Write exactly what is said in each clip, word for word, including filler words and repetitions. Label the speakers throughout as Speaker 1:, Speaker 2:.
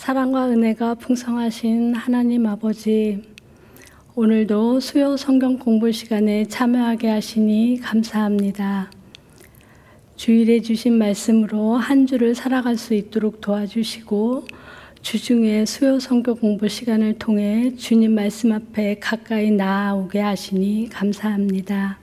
Speaker 1: 사랑과 은혜가 풍성하신 하나님 아버지, 오늘도 수요 성경 공부 시간에 참여하게 하시니 감사합니다. 주일에 주신 말씀으로 한 주를 살아갈 수 있도록 도와주시고, 주중에 수요 성경 공부 시간을 통해 주님 말씀 앞에 가까이 나아오게 하시니 감사합니다.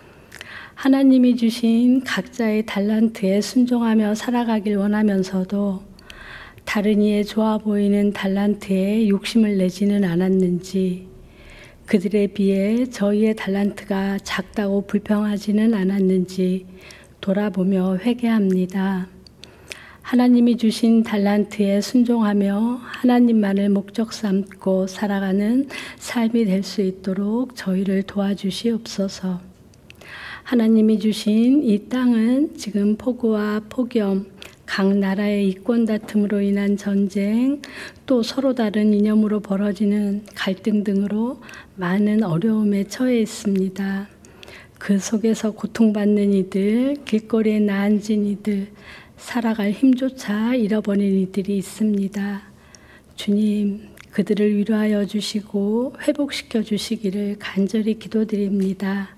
Speaker 1: 하나님이 주신 각자의 달란트에 순종하며 살아가길 원하면서도 다른 이의 좋아 보이는 달란트에 욕심을 내지는 않았는지, 그들에 비해 저희의 달란트가 작다고 불평하지는 않았는지 돌아보며 회개합니다. 하나님이 주신 달란트에 순종하며 하나님만을 목적 삼고 살아가는 삶이 될 수 있도록 저희를 도와주시옵소서. 하나님이 주신 이 땅은 지금 폭우와 폭염, 각 나라의 이권 다툼으로 인한 전쟁, 또 서로 다른 이념으로 벌어지는 갈등 등으로 많은 어려움에 처해 있습니다. 그 속에서 고통받는 이들, 길거리에 나앉은 이들, 살아갈 힘조차 잃어버린 이들이 있습니다. 주님, 그들을 위로하여 주시고 회복시켜 주시기를 간절히 기도드립니다.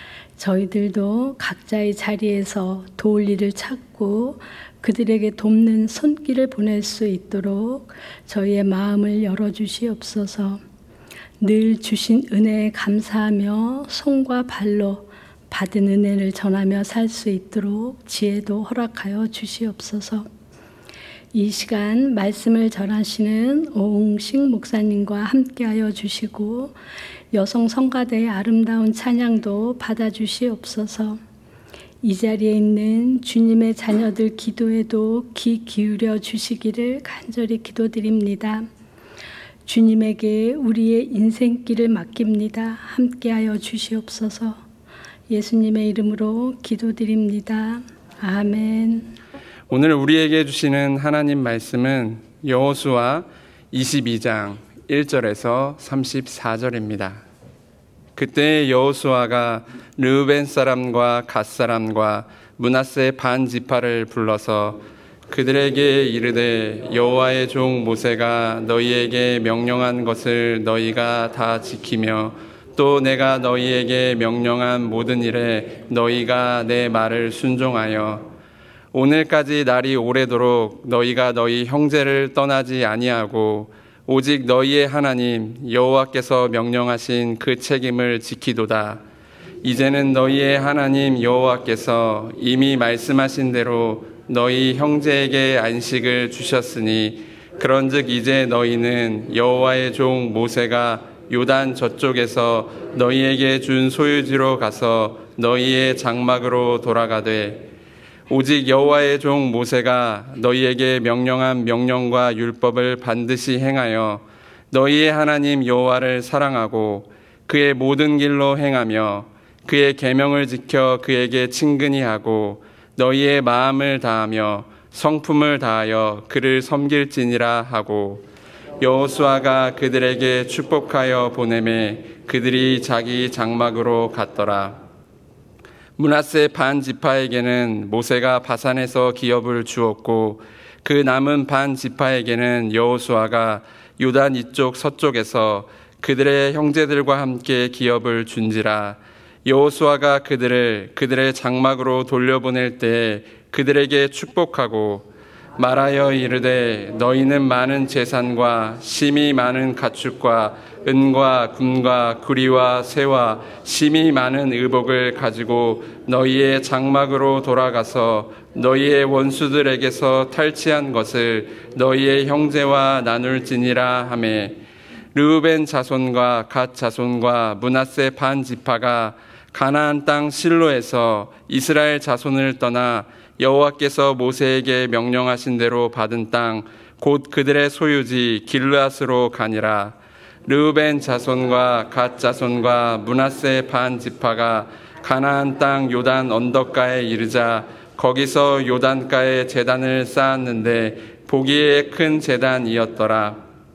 Speaker 1: 저희들도 각자의 자리에서 도울 일을 찾고 그들에게 돕는 손길을 보낼 수 있도록 저희의 마음을 열어주시옵소서. 늘 주신 은혜에 감사하며 손과 발로 받은 은혜를 전하며 살 수 있도록 지혜도 허락하여 주시옵소서. 이 시간 말씀을 전하시는 오웅식 목사님과 함께하여 주시고 여성 성가대의 아름다운 찬양도 받아주시옵소서. 이 자리에 있는 주님의 자녀들 기도에도 귀 기울여 주시기를 간절히 기도드립니다. 주님에게 우리의 인생길을 맡깁니다. 함께하여 주시옵소서. 예수님의 이름으로 기도드립니다. 아멘.
Speaker 2: 오늘 우리에게 주시는 하나님 말씀은 여호수아 이십이 장 일 절에서 삼십사 절입니다. 그때 여호수아가 르우벤 사람과 갓 사람과 므낫세 반 지파를 불러서 그들에게 이르되 여호와의 종 모세가 너희에게 명령한 것을 너희가 다 지키며 또 내가 너희에게 명령한 모든 일에 너희가 내 말을 순종하여 오늘까지 날이 오래도록 너희가 너희 형제를 떠나지 아니하고 오직 너희의 하나님 여호와께서 명령하신 그 책임을 지키도다. 이제는 너희의 하나님 여호와께서 이미 말씀하신 대로 너희 형제에게 안식을 주셨으니 그런즉 이제 너희는 여호와의 종 모세가 요단 저쪽에서 너희에게 준 소유지로 가서 너희의 장막으로 돌아가되 오직 여호와의 종 모세가 너희에게 명령한 명령과 율법을 반드시 행하여 너희의 하나님 여호와를 사랑하고 그의 모든 길로 행하며 그의 계명을 지켜 그에게 친근히 하고 너희의 마음을 다하며 성품을 다하여 그를 섬길지니라 하고 여호수아가 그들에게 축복하여 보내매 그들이 자기 장막으로 갔더라. 므낫세 반 지파에게는 모세가 바산에서 기업을 주었고 그 남은 반 지파에게는 여호수아가 요단 이쪽 서쪽에서 그들의 형제들과 함께 기업을 준지라. 여호수아가 그들을 그들의 장막으로 돌려보낼 때 그들에게 축복하고 말하여 이르되 너희는 많은 재산과 심이 많은 가축과 은과 금과 구리와 새와 심이 많은 의복을 가지고 너희의 장막으로 돌아가서 너희의 원수들에게서 탈취한 것을 너희의 형제와 나눌지니라 하매 르우벤 자손과 갓 자손과 므낫세 반 지파가 가나안 땅 실로에서 이스라엘 자손을 떠나 여호와께서 모세에게 명령하신 대로 받은 땅 곧 그들의 소유지 길르앗으로 가니라. 르우벤 자손과 갓 자손과 므낫세 반 지파가 가나안 땅 요단 언덕가에 이르자 거기서 요단가에 제단을 쌓았는데 보기에 큰 제단이었더라.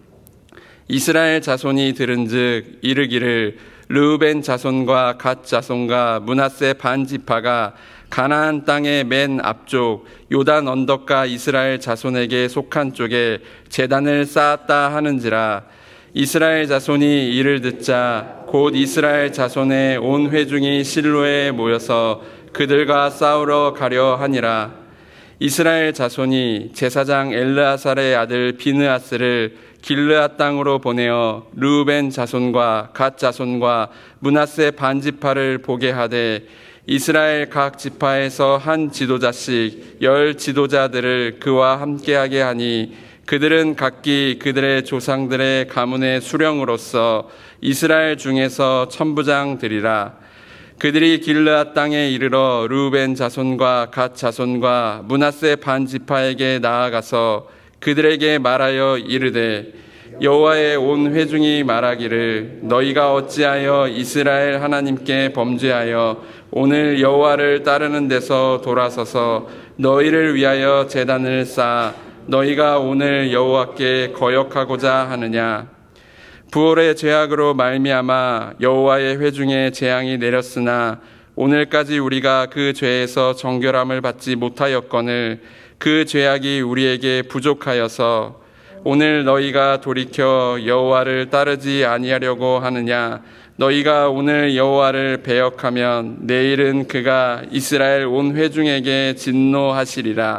Speaker 2: 이스라엘 자손이 들은즉 이르기를 르우벤 자손과 갓 자손과 므낫세 반 지파가 가나안 땅의 맨 앞쪽 요단 언덕과 이스라엘 자손에게 속한 쪽에 제단을 쌓았다 하는지라. 이스라엘 자손이 이를 듣자 곧 이스라엘 자손의 온 회중이 실로에 모여서 그들과 싸우러 가려 하니라. 이스라엘 자손이 제사장 엘르아살의 아들 비느하스를 길르앗 땅으로 보내어 르우벤 자손과 갓 자손과 므낫세 반 지파를 보게 하되 이스라엘 각 지파에서 한 지도자씩 열 지도자들을 그와 함께하게 하니 그들은 각기 그들의 조상들의 가문의 수령으로서 이스라엘 중에서 천부장 되리라. 그들이 길르앗 땅에 이르러 르우벤 자손과 갓 자손과 므낫세 반 지파에게 나아가서 그들에게 말하여 이르되 여호와의 온 회중이 말하기를 너희가 어찌하여 이스라엘 하나님께 범죄하여 오늘 여호와를 따르는 데서 돌아서서 너희를 위하여 제단을 쌓아 너희가 오늘 여호와께 거역하고자 하느냐. 부올의 죄악으로 말미암아 여호와의 회중에 재앙이 내렸으나 오늘까지 우리가 그 죄에서 정결함을 받지 못하였거늘 그 죄악이 우리에게 부족하여서 오늘 너희가 돌이켜 여호와를 따르지 아니하려고 하느냐. 너희가 오늘 여호와를 배역하면 내일은 그가 이스라엘 온 회중에게 진노하시리라.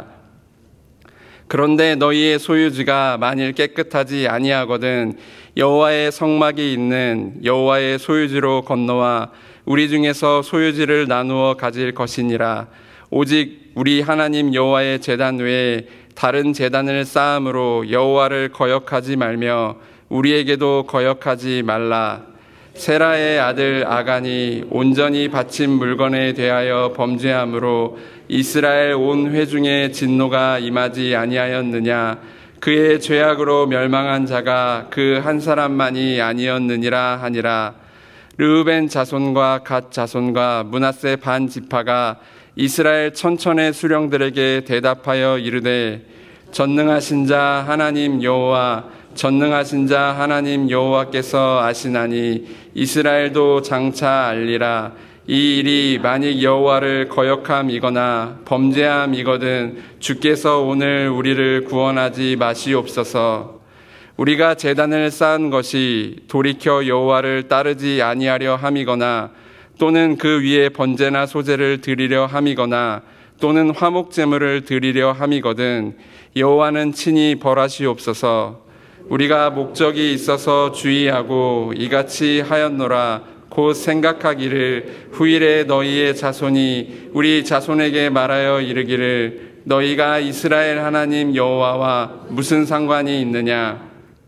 Speaker 2: 그런데 너희의 소유지가 만일 깨끗하지 아니하거든 여호와의 성막이 있는 여호와의 소유지로 건너와 우리 중에서 소유지를 나누어 가질 것이니라. 오직 우리 하나님 여호와의 제단 외에 다른 제단을 쌓음으로 여호와를 거역하지 말며 우리에게도 거역하지 말라. 세라의 아들 아간이 온전히 바친 물건에 대하여 범죄함으로 이스라엘 온 회중의 진노가 임하지 아니하였느냐. 그의 죄악으로 멸망한 자가 그 한 사람만이 아니었느니라 하니라. 르우벤 자손과 갓 자손과 므낫세 반 지파가 이스라엘 천천의 수령들에게 대답하여 이르되 전능하신 자 하나님 여호와 전능하신 자 하나님 여호와께서 아시나니 이스라엘도 장차 알리라. 이 일이 만일 여호와를 거역함이거나 범죄함이거든 주께서 오늘 우리를 구원하지 마시옵소서. 우리가 제단을 쌓은 것이 돌이켜 여호와를 따르지 아니하려 함이거나 또는 그 위에 번제나 소제를 드리려 함이거나 또는 화목 제물을 드리려 함이거든 여호와는 친히 벌하시옵소서. 우리가 목적이 있어서 주의하고 이같이 하였노라. 곧 생각하기를 후일에 너희의 자손이 우리 자손에게 말하여 이르기를 너희가 이스라엘 하나님 여호와와 무슨 상관이 있느냐.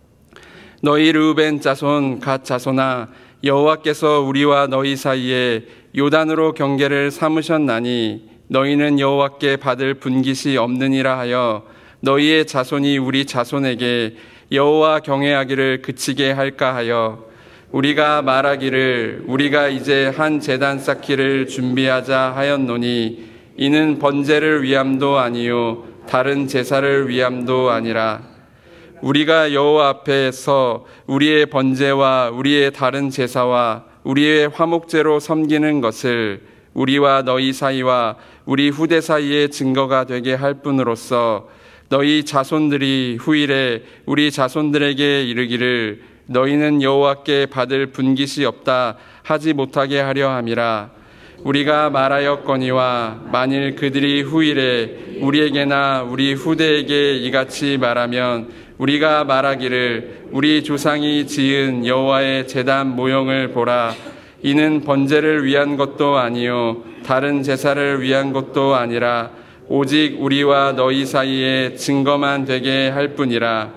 Speaker 2: 너희 르우벤 자손 갓 자손아 여호와께서 우리와 너희 사이에 요단으로 경계를 삼으셨나니 너희는 여호와께 받을 분깃이 없느니라 하여 너희의 자손이 우리 자손에게 여호와 경외하기를 그치게 할까 하여 우리가 말하기를 우리가 이제 한 제단 쌓기를 준비하자 하였노니 이는 번제를 위함도 아니요 다른 제사를 위함도 아니라 우리가 여호와 앞에서 우리의 번제와 우리의 다른 제사와 우리의 화목제로 섬기는 것을 우리와 너희 사이와 우리 후대 사이의 증거가 되게 할 뿐으로써 너희 자손들이 후일에 우리 자손들에게 이르기를 너희는 여호와께 받을 분깃이 없다 하지 못하게 하려 함이라. 우리가 말하였거니와 만일 그들이 후일에 우리에게나 우리 후대에게 이같이 말하면 우리가 말하기를 우리 조상이 지은 여호와의 제단 모형을 보라. 이는 번제를 위한 것도 아니요 다른 제사를 위한 것도 아니라 오직 우리와 너희 사이에 증거만 되게 할 뿐이라.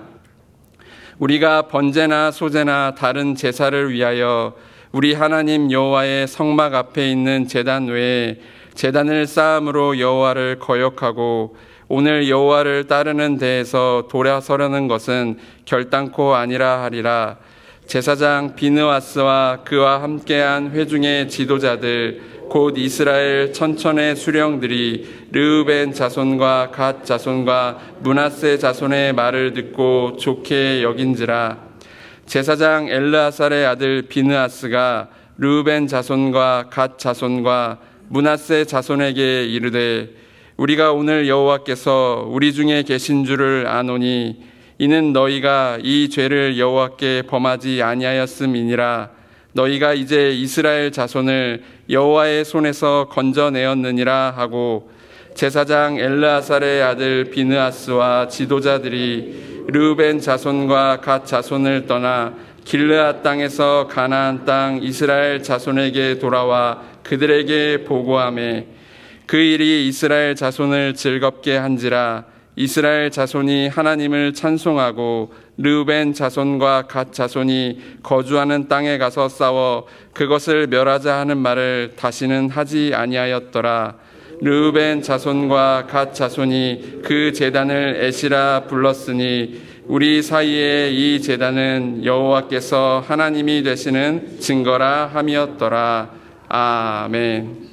Speaker 2: 우리가 번제나 소제나 다른 제사를 위하여 우리 하나님 여호와의 성막 앞에 있는 제단 외에 제단을 쌓음으로 여호와를 거역하고 오늘 여호와를 따르는 데에서 돌아서려는 것은 결단코 아니라 하리라. 제사장 비느하스와 그와 함께한 회중의 지도자들 곧 이스라엘 천천의 수령들이 르우벤 자손과 갓 자손과 므낫세 자손의 말을 듣고 좋게 여긴지라. 제사장 엘르아살의 아들 비느하스가 르우벤 자손과 갓 자손과 므낫세 자손에게 이르되 우리가 오늘 여호와께서 우리 중에 계신 줄을 아노니 이는 너희가 이 죄를 여호와께 범하지 아니하였음이니라. 너희가 이제 이스라엘 자손을 여호와의 손에서 건져내었느니라 하고 제사장 엘르아살의 아들 비느하스와 지도자들이 르우벤 자손과 갓 자손을 떠나 길르앗 땅에서 가나안 땅 이스라엘 자손에게 돌아와 그들에게 보고하매 그 일이 이스라엘 자손을 즐겁게 한지라. 이스라엘 자손이 하나님을 찬송하고 르우벤 자손과 갓 자손이 거주하는 땅에 가서 싸워 그것을 멸하자 하는 말을 다시는 하지 아니하였더라. 르우벤 자손과 갓 자손이 그 제단을 에시라 불렀으니 우리 사이에 이 제단은 여호와께서 하나님이 되시는 증거라 함이었더라. 아멘.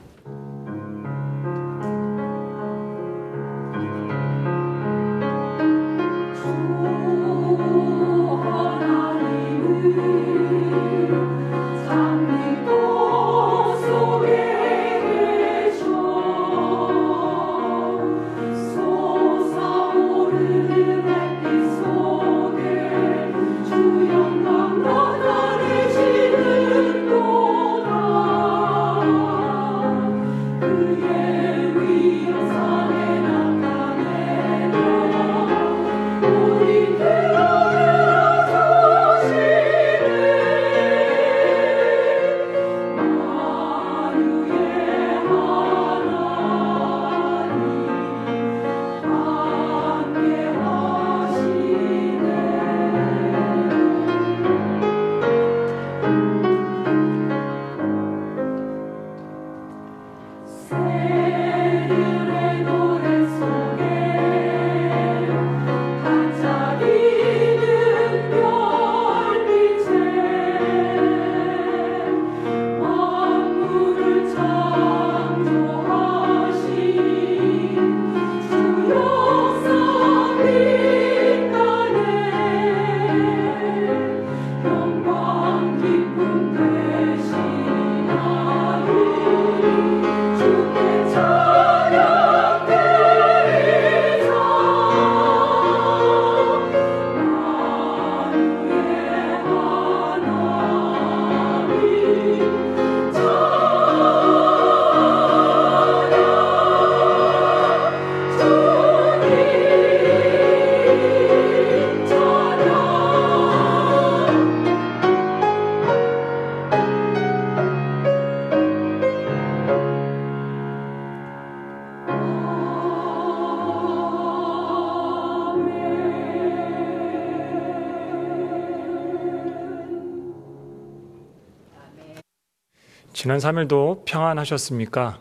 Speaker 3: 지난 삼 일도 평안하셨습니까?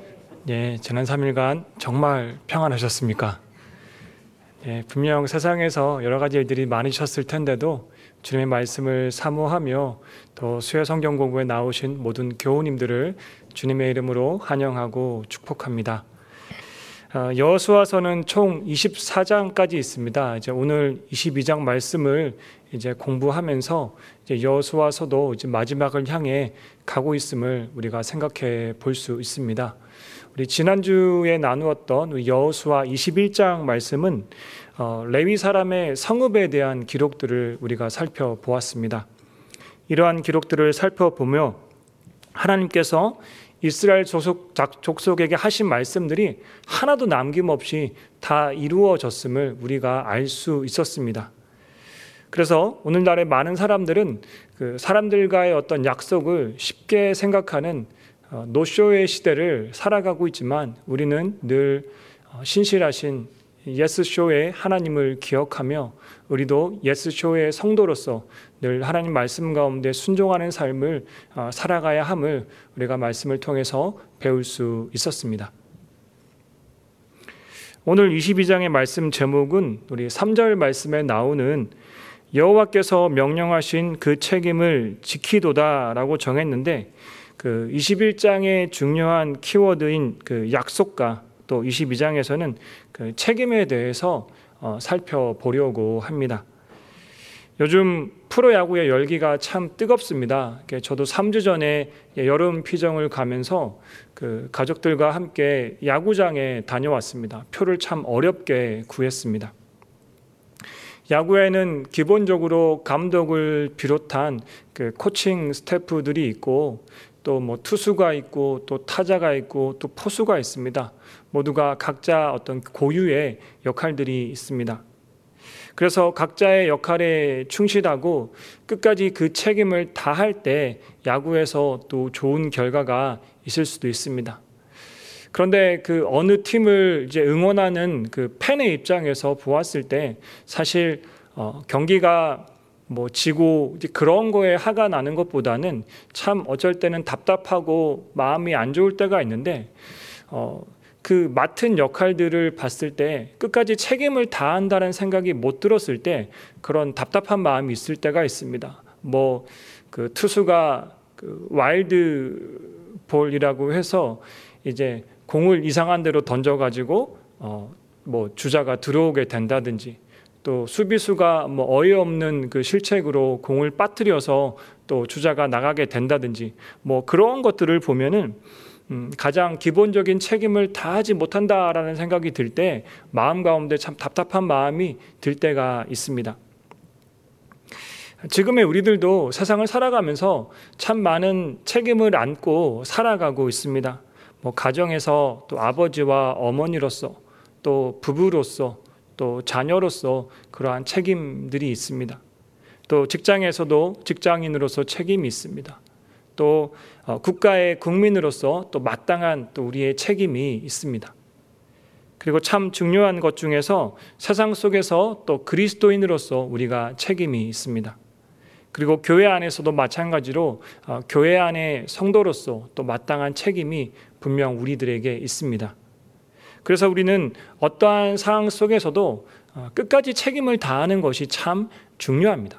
Speaker 3: 예, 지난 삼 일간 정말 평안하셨습니까? 예, 분명 세상에서 여러 가지 일들이 많으셨을 텐데도 주님의 말씀을 사모하며 또 수요 성경 공부에 나오신 모든 교우님들을 주님의 이름으로 환영하고 축복합니다. 여호수아서는 총 이십사 장까지 있습니다. 이제 오늘 이십이 장 말씀을 이제 공부하면서 이제 여호수아서도 이제 마지막을 향해 가고 있음을 우리가 생각해 볼 수 있습니다. 우리 지난주에 나누었던 여호수아 이십일 장 말씀은 어, 레위 사람의 성읍에 대한 기록들을 우리가 살펴보았습니다. 이러한 기록들을 살펴보며 하나님께서 이스라엘 족속, 족속에게 하신 말씀들이 하나도 남김없이 다 이루어졌음을 우리가 알 수 있었습니다. 그래서 오늘날의 많은 사람들은 그 사람들과의 어떤 약속을 쉽게 생각하는 노쇼의 시대를 살아가고 있지만 우리는 늘 신실하신 예스쇼의 하나님을 기억하며 우리도 예스쇼의 성도로서 늘 하나님 말씀 가운데 순종하는 삶을 살아가야 함을 우리가 말씀을 통해서 배울 수 있었습니다. 오늘 이십이 장의 말씀 제목은 우리 삼 절 말씀에 나오는 여호와께서 명령하신 그 책임을 지키도다라고 정했는데 그 이십일 장의 중요한 키워드인 그 약속과 또 이십이 장에서는 그 책임에 대해서 어, 살펴보려고 합니다. 요즘 프로야구의 열기가 참 뜨겁습니다. 저도 삼 주 전에 여름 피정을 가면서 그 가족들과 함께 야구장에 다녀왔습니다. 표를 참 어렵게 구했습니다. 야구에는 기본적으로 감독을 비롯한 그 코칭 스태프들이 있고 또 뭐 투수가 있고 또 타자가 있고 또 포수가 있습니다. 모두가 각자 어떤 고유의 역할들이 있습니다. 그래서 각자의 역할에 충실하고 끝까지 그 책임을 다할 때 야구에서 또 좋은 결과가 있을 수도 있습니다. 그런데 그 어느 팀을 이제 응원하는 그 팬의 입장에서 보았을 때 사실 어, 경기가 뭐 지고 이제 그런 거에 화가 나는 것보다는 참 어쩔 때는 답답하고 마음이 안 좋을 때가 있는데 어, 그 맡은 역할들을 봤을 때 끝까지 책임을 다한다는 생각이 못 들었을 때 그런 답답한 마음이 있을 때가 있습니다. 뭐 그 투수가 그 와일드 볼이라고 해서 이제 공을 이상한 데로 던져가지고 어 뭐 주자가 들어오게 된다든지 또 수비수가 뭐 어이없는 그 실책으로 공을 빠뜨려서 또 주자가 나가게 된다든지 뭐 그런 것들을 보면은 음, 가장 기본적인 책임을 다하지 못한다라는 생각이 들 때 마음 가운데 참 답답한 마음이 들 때가 있습니다. 지금의 우리들도 세상을 살아가면서 참 많은 책임을 안고 살아가고 있습니다. 뭐 가정에서 또 아버지와 어머니로서 또 부부로서 또 자녀로서 그러한 책임들이 있습니다. 또 직장에서도 직장인으로서 책임이 있습니다. 또 국가의 국민으로서 또 마땅한 또 우리의 책임이 있습니다. 그리고 참 중요한 것 중에서 세상 속에서 또 그리스도인으로서 우리가 책임이 있습니다. 그리고 교회 안에서도 마찬가지로 교회 안의 성도로서 또 마땅한 책임이 분명 우리들에게 있습니다. 그래서 우리는 어떠한 상황 속에서도 끝까지 책임을 다하는 것이 참 중요합니다.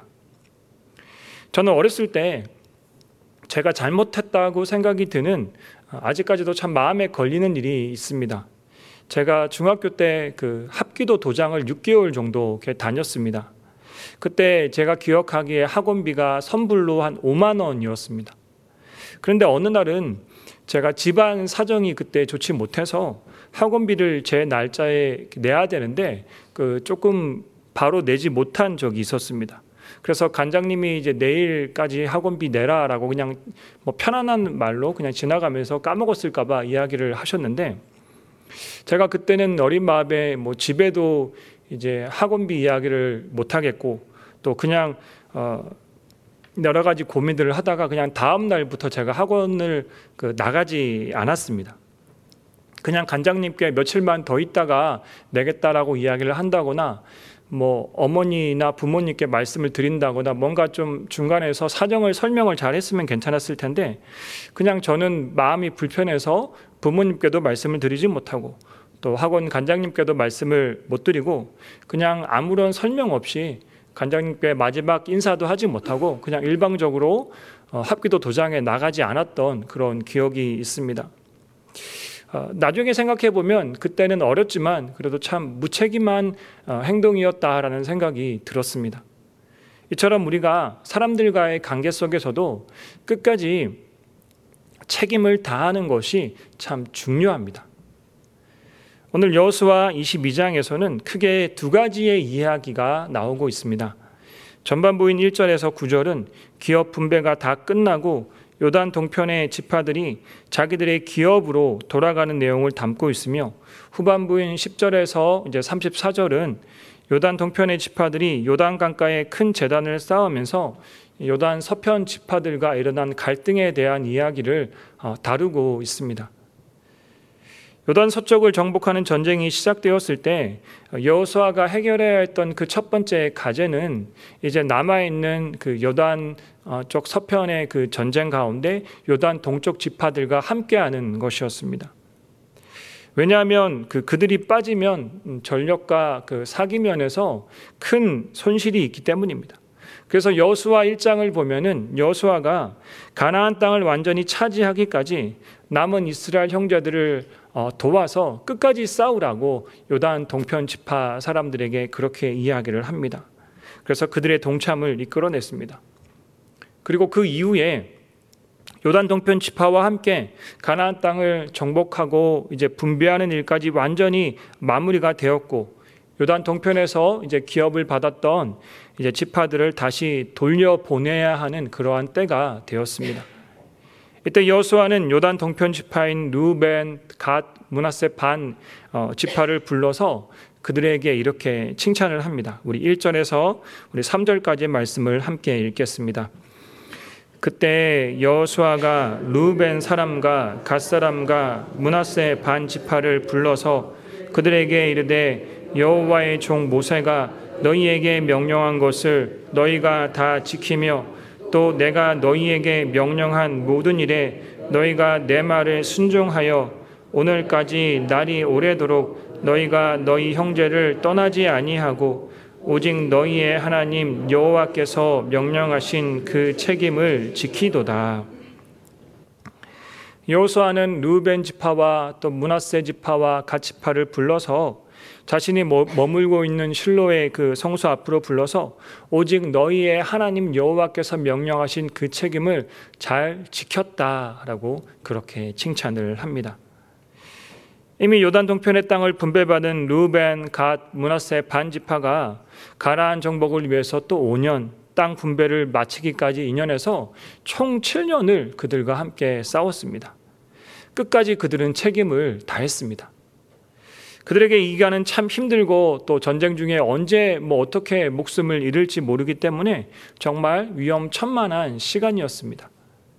Speaker 3: 저는 어렸을 때 제가 잘못했다고 생각이 드는 아직까지도 참 마음에 걸리는 일이 있습니다. 제가 중학교 때 그 합기도 도장을 육 개월 정도 다녔습니다. 그때 제가 기억하기에 학원비가 선불로 한 오만 원이었습니다. 그런데 어느 날은 제가 집안 사정이 그때 좋지 못해서 학원비를 제 날짜에 내야 되는데 그 조금 바로 내지 못한 적이 있었습니다. 그래서 관장님이 이제 내일까지 학원비 내라라고 그냥 뭐 편안한 말로 그냥 지나가면서 까먹었을까봐 이야기를 하셨는데 제가 그때는 어린 마음에 뭐 집에도 이제 학원비 이야기를 못 하겠고 또 그냥 어 여러 가지 고민들을 하다가 그냥 다음 날부터 제가 학원을 그 나가지 않았습니다. 그냥 관장님께 며칠만 더 있다가 내겠다라고 이야기를 한다거나 뭐 어머니나 부모님께 말씀을 드린다거나 뭔가 좀 중간에서 사정을 설명을 잘 했으면 괜찮았을 텐데 그냥 저는 마음이 불편해서 부모님께도 말씀을 드리지 못하고 또 학원 관장님께도 말씀을 못 드리고 그냥 아무런 설명 없이 관장님께 마지막 인사도 하지 못하고 그냥 일방적으로 합기도 도장에 나가지 않았던 그런 기억이 있습니다. 어, 나중에 생각해 보면 그때는 어렸지만 그래도 참 무책임한 어, 행동이었다라는 생각이 들었습니다. 이처럼 우리가 사람들과의 관계 속에서도 끝까지 책임을 다하는 것이 참 중요합니다. 오늘 여호수아 이십이 장에서는 크게 두 가지의 이야기가 나오고 있습니다. 전반부인 일 절에서 구 절은 기업 분배가 다 끝나고 요단 동편의 지파들이 자기들의 기업으로 돌아가는 내용을 담고 있으며 후반부인 십 절에서 이제 삼십사 절은 요단 동편의 지파들이 요단 강가에 큰 제단을 쌓으면서 요단 서편 지파들과 일어난 갈등에 대한 이야기를 다루고 있습니다. 요단 서쪽을 정복하는 전쟁이 시작되었을 때 여호수아가 해결해야 했던 그 첫 번째 과제는 이제 남아있는 그 요단 쪽 서편의 그 전쟁 가운데 요단 동쪽 지파들과 함께하는 것이었습니다. 왜냐하면 그 그들이 빠지면 전력과 그 사기 면에서 큰 손실이 있기 때문입니다. 그래서 여호수아 일 장을 보면은 여호수아가 가나안 땅을 완전히 차지하기까지 남은 이스라엘 형제들을 도와서 끝까지 싸우라고 요단 동편 지파 사람들에게 그렇게 이야기를 합니다. 그래서 그들의 동참을 이끌어냈습니다. 그리고 그 이후에 요단 동편 지파와 함께 가나안 땅을 정복하고 이제 분배하는 일까지 완전히 마무리가 되었고, 요단 동편에서 이제 기업을 받았던 이제 지파들을 다시 돌려보내야 하는 그러한 때가 되었습니다. 이때 여호수아는 요단 동편 지파인 루벤, 갓, 므낫세 반 어, 지파를 불러서 그들에게 이렇게 칭찬을 합니다. 우리 일 절에서 우리 삼 절까지의 말씀을 함께 읽겠습니다. 그때 여호수아가 루벤 사람과 갓 사람과 므낫세 반 지파를 불러서 그들에게 이르되 여호와의 종 모세가 너희에게 명령한 것을 너희가 다 지키며 또 내가 너희에게 명령한 모든 일에 너희가 내 말을 순종하여 오늘까지 날이 오래도록 너희가 너희 형제를 떠나지 아니하고 오직 너희의 하나님 여호와께서 명령하신 그 책임을 지키도다. 여호수아는 루벤 지파와 또 므낫세 지파와 갓 지파를 불러서 자신이 머물고 있는 실로의 그 성소 앞으로 불러서 오직 너희의 하나님 여호와께서 명령하신 그 책임을 잘 지켰다라고 그렇게 칭찬을 합니다. 이미 요단 동편의 땅을 분배받은 루벤, 갓, 므낫세 반 지파가 가나안 정복을 위해서 또 오 년 땅 분배를 마치기까지 이 년에서 총 칠 년을 그들과 함께 싸웠습니다. 끝까지 그들은 책임을 다했습니다. 그들에게 이 기간은 참 힘들고 또 전쟁 중에 언제 뭐 어떻게 목숨을 잃을지 모르기 때문에 정말 위험천만한 시간이었습니다.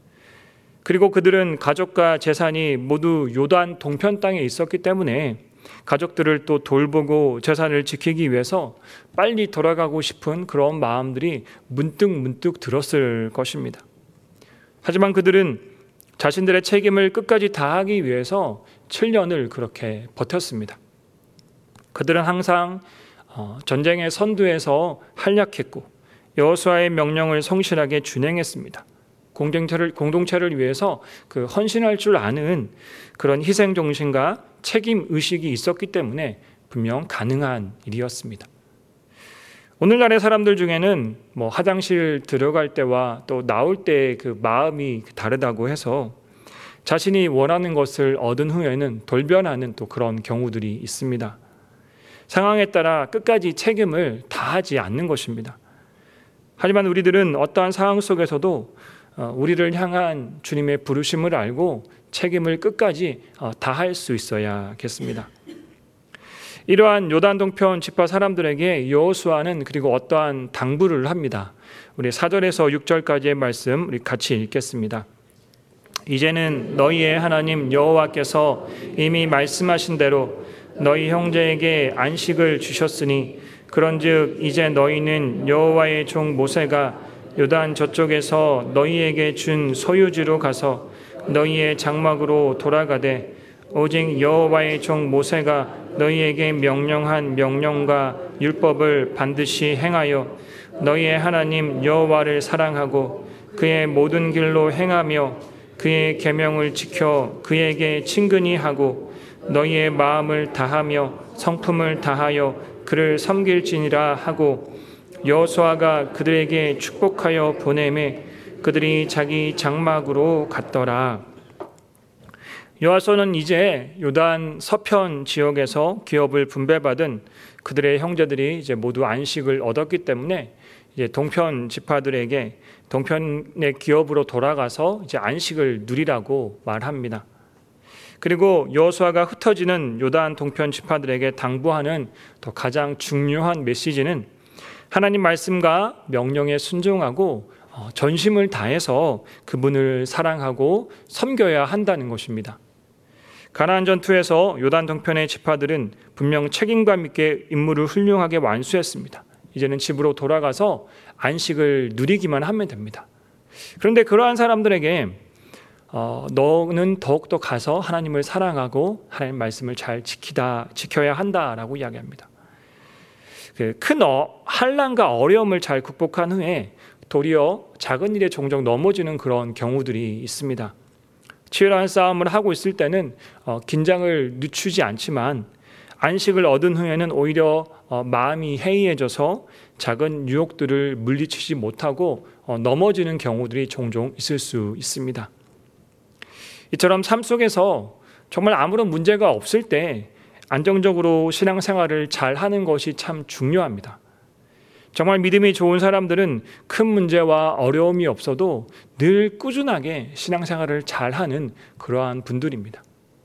Speaker 3: 그리고 그들은 가족과 재산이 모두 요단 동편 땅에 있었기 때문에 가족들을 또 돌보고 재산을 지키기 위해서 빨리 돌아가고 싶은 그런 마음들이 문득 문득 들었을 것입니다. 하지만 그들은 자신들의 책임을 끝까지 다하기 위해서 칠 년을 그렇게 버텼습니다. 그들은 항상 전쟁의 선두에서 활약했고 여호수아의 명령을 성실하게 준행했습니다. 공동체를, 공동체를 위해서 그 헌신할 줄 아는 그런 희생 정신과 책임 의식이 있었기 때문에 분명 가능한 일이었습니다. 오늘날의 사람들 중에는 뭐 화장실 들어갈 때와 또 나올 때의 그 마음이 다르다고 해서 자신이 원하는 것을 얻은 후에는 돌변하는 또 그런 경우들이 있습니다. 상황에 따라 끝까지 책임을 다하지 않는 것입니다. 하지만 우리들은 어떠한 상황 속에서도 우리를 향한 주님의 부르심을 알고 책임을 끝까지 다할 수 있어야겠습니다. 이러한 요단 동편 지파 사람들에게 여호수아는 그리고 어떠한 당부를 합니다. 우리 사 절에서 육 절까지의 말씀 우리 같이 읽겠습니다. 이제는 너희의 하나님 여호와께서 이미 말씀하신 대로 너희 형제에게 안식을 주셨으니 그런즉 이제 너희는 여호와의 종 모세가 요단 저쪽에서 너희에게 준 소유지로 가서 너희의 장막으로 돌아가되 오직 여호와의 종 모세가 너희에게 명령한 명령과 율법을 반드시 행하여 너희의 하나님 여호와를 사랑하고 그의 모든 길로 행하며 그의 계명을 지켜 그에게 친근히 하고 너희의 마음을 다하며 성품을 다하여 그를 섬길지니라 하고 여호수아가 그들에게 축복하여 보내매 그들이 자기 장막으로 갔더라. 여호수아는 이제 요단 서편 지역에서 기업을 분배받은 그들의 형제들이 이제 모두 안식을 얻었기 때문에 이제 동편 지파들에게 동편의 기업으로 돌아가서 이제 안식을 누리라고 말합니다. 그리고 여호수아가 흩어지는 요단 동편 지파들에게 당부하는 더 가장 중요한 메시지는 하나님 말씀과 명령에 순종하고 전심을 다해서 그분을 사랑하고 섬겨야 한다는 것입니다. 가나안 전투에서 요단 동편의 지파들은 분명 책임감 있게 임무를 훌륭하게 완수했습니다. 이제는 집으로 돌아가서 안식을 누리기만 하면 됩니다. 그런데 그러한 사람들에게 어, 너는 더욱더 가서 하나님을 사랑하고 하나님 말씀을 잘 지키다, 지켜야 한다라고 이야기합니다. 그 큰 환난과 어려움을 잘 극복한 후에 도리어 작은 일에 종종 넘어지는 그런 경우들이 있습니다. 치열한 싸움을 하고 있을 때는 어, 긴장을 늦추지 않지만 안식을 얻은 후에는 오히려 마음이 해이해져서 작은 유혹들을 물리치지 못하고 넘어지는 경우들이 종종 있을 수 있습니다. 이처럼 삶 속에서 정말 아무런 문제가 없을 때 안정적으로 신앙생활을 잘 하는 것이 참 중요합니다. 정말 믿음이 좋은 사람들은 큰 문제와 어려움이 없어도 늘 꾸준하게 신앙생활을 잘하는 그러한 분들입니다.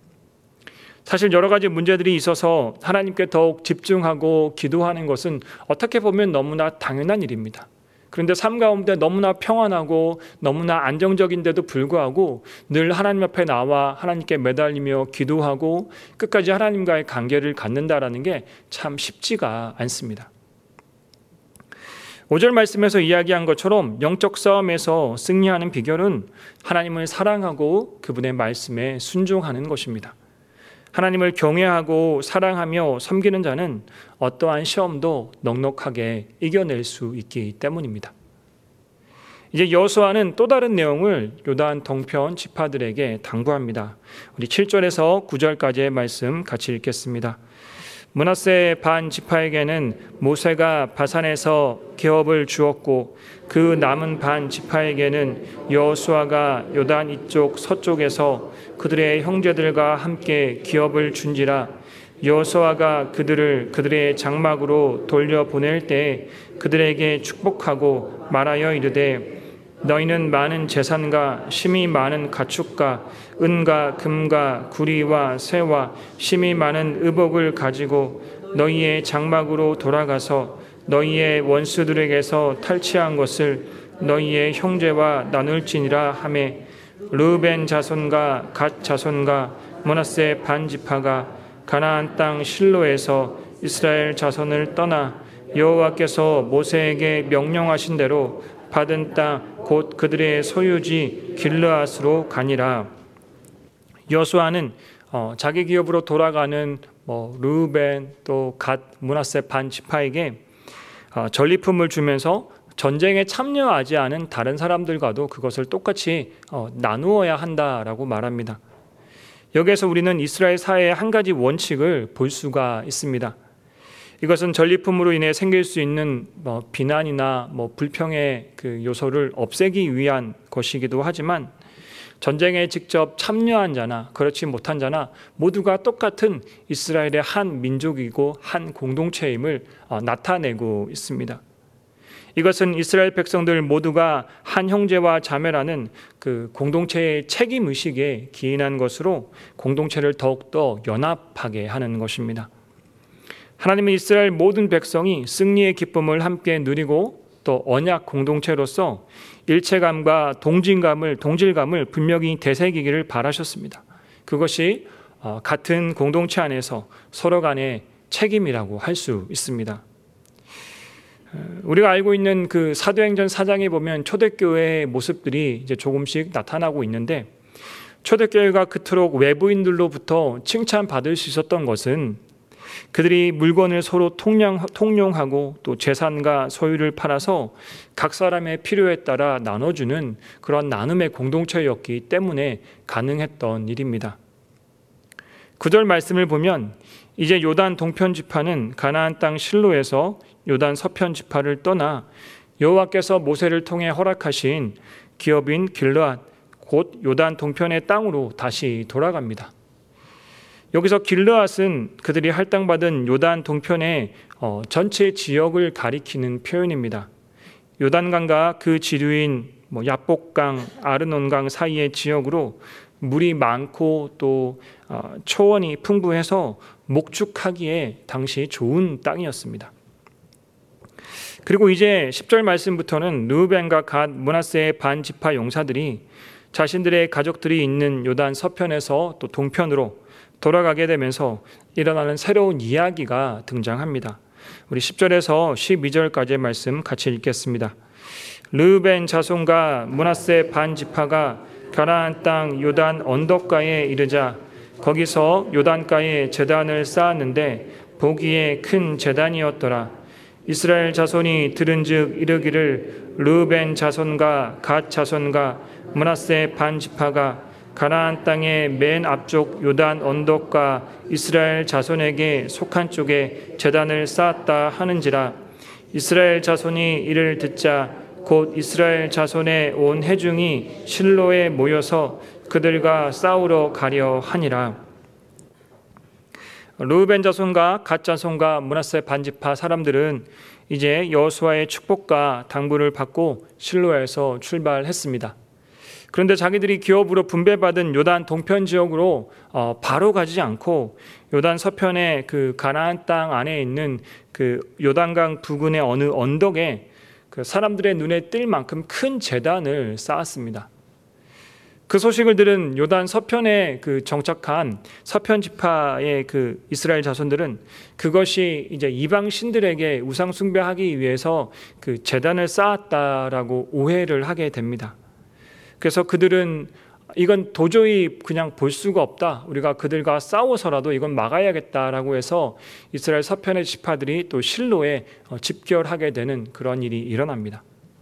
Speaker 3: 사실 여러 가지 문제들이 있어서 하나님께 더욱 집중하고 기도하는 것은 어떻게 보면 너무나 당연한 일입니다. 그런데 삶 가운데 너무나 평안하고 너무나 안정적인데도 불구하고 늘 하나님 앞에 나와 하나님께 매달리며 기도하고 끝까지 하나님과의 관계를 갖는다라는 게 참 쉽지가 않습니다. 오 절 말씀에서 이야기한 것처럼 영적 싸움에서 승리하는 비결은 하나님을 사랑하고 그분의 말씀에 순종하는 것입니다. 하나님을 경외하고 사랑하며 섬기는 자는 어떠한 시험도 넉넉하게 이겨낼 수 있기 때문입니다. 이제 여호수아는 또 다른 내용을 요단 동편 지파들에게 당부합니다. 우리 칠 절에서 구 절까지의 말씀 같이 읽겠습니다. 므낫세 반 지파에게는 모세가 바산에서 계업을 주었고 그 남은 반 지파에게는 여호수아가 요단 이쪽 서쪽에서 그들의 형제들과 함께 기업을 준지라. 여호수아가 그들을 그들의 장막으로 돌려보낼 때 그들에게 축복하고 말하여 이르되 너희는 많은 재산과 심이 많은 가축과 은과 금과 구리와 새와 심이 많은 의복을 가지고 너희의 장막으로 돌아가서 너희의 원수들에게서 탈취한 것을 너희의 형제와 나눌지니라 하매 르우벤 자손과 갓 자손과 므낫세 반 지파가 가나안 땅 실로에서 이스라엘 자손을 떠나 여호와께서 모세에게 명령하신 대로 받은 땅 곧 그들의 소유지 길르앗으로 가니라. 여호수아는 어, 자기 기업으로 돌아가는 뭐 르우벤 또 갓 므낫세 반 지파에게 어, 전리품을 주면서 전쟁에 참여하지 않은 다른 사람들과도 그것을 똑같이 어, 나누어야 한다라고 말합니다. 여기에서 우리는 이스라엘 사회의 한 가지 원칙을 볼 수가 있습니다. 이것은 전리품으로 인해 생길 수 있는 뭐 비난이나 뭐 불평의 그 요소를 없애기 위한 것이기도 하지만 전쟁에 직접 참여한 자나 그렇지 못한 자나 모두가 똑같은 이스라엘의 한 민족이고 한 공동체임을 어, 나타내고 있습니다. 이것은 이스라엘 백성들 모두가 한 형제와 자매라는 그 공동체의 책임의식에 기인한 것으로 공동체를 더욱더 연합하게 하는 것입니다. 하나님은 이스라엘 모든 백성이 승리의 기쁨을 함께 누리고 또 언약 공동체로서 일체감과 동질감을, 동질감을 분명히 되새기기를 바라셨습니다. 그것이 같은 공동체 안에서 서로 간의 책임이라고 할 수 있습니다. 우리가 알고 있는 그 사도행전 사 장에 보면 초대교회의 모습들이 이제 조금씩 나타나고 있는데 초대교회가 그토록 외부인들로부터 칭찬받을 수 있었던 것은 그들이 물건을 서로 통용, 통용하고 또 재산과 소유를 팔아서 각 사람의 필요에 따라 나눠주는 그런 나눔의 공동체였기 때문에 가능했던 일입니다. 구 절 말씀을 보면 이제 요단 동편 지파는 가나안 땅 실로에서 요단 서편 지파를 떠나 여호와께서 모세를 통해 허락하신 기업인 길르앗 곧 요단 동편의 땅으로 다시 돌아갑니다. 여기서 길르앗은 그들이 할당받은 요단 동편의 어, 전체 지역을 가리키는 표현입니다. 요단강과 그 지류인 뭐 야복강, 아르논강 사이의 지역으로 물이 많고 또 어, 초원이 풍부해서 목축하기에 당시 좋은 땅이었습니다. 그리고 이제 십 절 말씀부터는 르우벤과 갓 므낫세의 반 지파 용사들이 자신들의 가족들이 있는 요단 서편에서 또 동편으로 돌아가게 되면서 일어나는 새로운 이야기가 등장합니다. 우리 십 절에서 십이 절까지의 말씀 같이 읽겠습니다. 르우벤 자손과 므낫세 반 지파가 가나안 땅 요단 언덕가에 이르자 거기서 요단가에 제단을 쌓았는데 보기에 큰 제단이었더라. 이스라엘 자손이 들은즉 이르기를 르우벤 자손과 갓 자손과 므낫세 반 지파가 가나안 땅의 맨 앞쪽 요단 언덕과 이스라엘 자손에게 속한 쪽에 제단을 쌓았다 하는지라. 이스라엘 자손이 이를 듣자 곧 이스라엘 자손의 온 회중이 실로에 모여서 그들과 싸우러 가려 하니라. 르우벤 자손과 갓 자손과 므낫세 반지파 사람들은 이제 여호수아의 축복과 당부를 받고 실로에서 출발했습니다. 그런데 자기들이 기업으로 분배받은 요단 동편 지역으로 어, 바로 가지 않고 요단 서편의 그 가나안 땅 안에 있는 그 요단강 부근의 어느 언덕에 그 사람들의 눈에 띌 만큼 큰 제단을 쌓았습니다. 그 소식을 들은 요단 서편에 그 정착한 서편 지파의 그 이스라엘 자손들은 그것이 이제 이방 신들에게 우상 숭배하기 위해서 그 제단을 쌓았다라고 오해를 하게 됩니다. 그래서 그들은 이건 도저히 그냥 볼 수가 없다. 우리가 그들과 싸워서라도 이건 막아야겠다라고 해서 이스라엘 서편의 지파들이 또 실로에 집결하게 되는 그런 일이 일어납니다.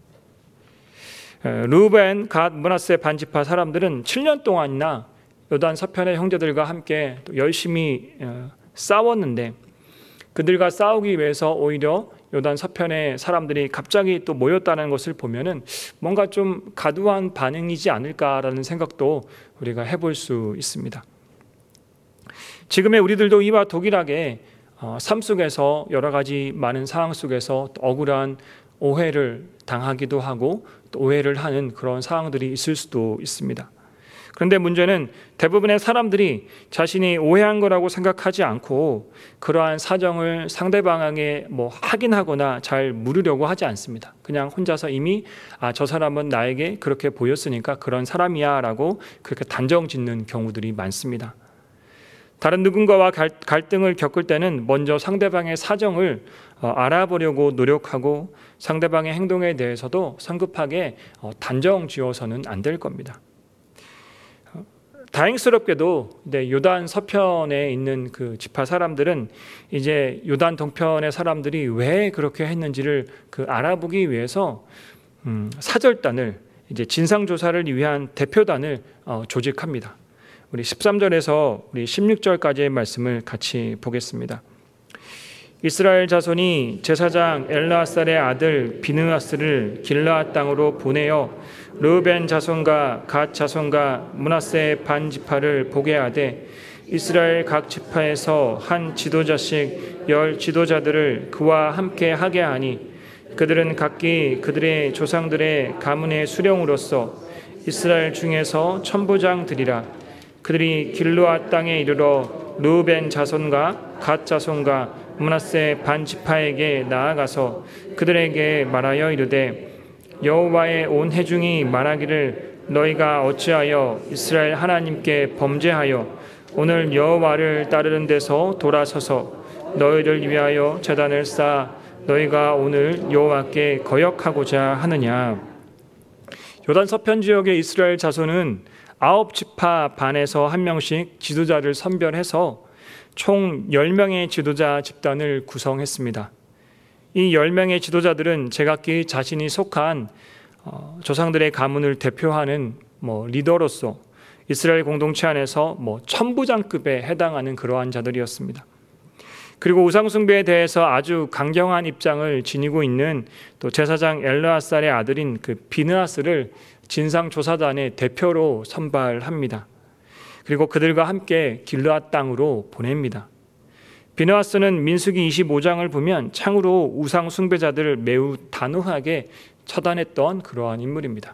Speaker 3: 르우벤, 갓, 므낫세 반지파 사람들은 칠 년 동안이나 요단 서편의 형제들과 함께 또 열심히 싸웠는데 그들과 싸우기 위해서 오히려 요단 서편의 사람들이 갑자기 또 모였다는 것을 보면은 뭔가 좀 가두한 반응이지 않을까라는 생각도 우리가 해볼 수 있습니다. 지금의 우리들도 이와 동일하게 삶 속에서 여러 가지 많은 상황 속에서 억울한 오해를 당하기도 하고 또 오해를 하는 그런 상황들이 있을 수도 있습니다. 그런데 문제는 대부분의 사람들이 자신이 오해한 거라고 생각하지 않고 그러한 사정을 상대방에게 뭐 확인하거나 잘 물으려고 하지 않습니다. 그냥 혼자서 이미 아, 저 사람은 나에게 그렇게 보였으니까 그런 사람이야 라고 그렇게 단정 짓는 경우들이 많습니다. 다른 누군가와 갈등을 겪을 때는 먼저 상대방의 사정을 알아보려고 노력하고 상대방의 행동에 대해서도 성급하게 단정 지어서는 안 될 겁니다. 다행스럽게도 요단 서편에 있는 그 지파 사람들은 이제 요단 동편의 사람들이 왜 그렇게 했는지를 그 알아보기 위해서 음, 사절단을 이제 진상 조사를 위한 대표단을 어, 조직합니다. 우리 십삼 절에서 우리 십육 절까지의 말씀을 같이 보겠습니다. 이스라엘 자손이 제사장 엘르아살의 아들 비느하스를 길르앗 땅으로 보내어 르우벤 자손과 갓 자손과 므낫세 반 지파를 보게 하되 이스라엘 각 지파에서 한 지도자씩 열 지도자들을 그와 함께 하게 하니 그들은 각기 그들의 조상들의 가문의 수령으로서 이스라엘 중에서 천부장들이라. 그들이 길르앗 땅에 이르러 르우벤 자손과 갓 자손과 므낫세 반 지파에게 나아가서 그들에게 말하여 이르되 여호와의 온 회중이 말하기를 너희가 어찌하여 이스라엘 하나님께 범죄하여 오늘 여호와를 따르는 데서 돌아서서 너희를 위하여 제단을 쌓아 너희가 오늘 여호와께 거역하고자 하느냐. 요단 서편 지역의 이스라엘 자손은 아홉 지파 반에서 한 명씩 지도자를 선별해서 총 열 명의 지도자 집단을 구성했습니다. 이 열 명의 지도자들은 제각기 자신이 속한 어, 조상들의 가문을 대표하는 뭐 리더로서 이스라엘 공동체 안에서 뭐 천부장급에 해당하는 그러한 자들이었습니다. 그리고 우상숭배에 대해서 아주 강경한 입장을 지니고 있는 또 제사장 엘르아살의 아들인 그 비느하스를 진상조사단의 대표로 선발합니다. 그리고 그들과 함께 길르앗 땅으로 보냅니다. 비느하스는 민수기 이십오 장을 보면 참으로 우상 숭배자들을 매우 단호하게 처단했던 그러한 인물입니다.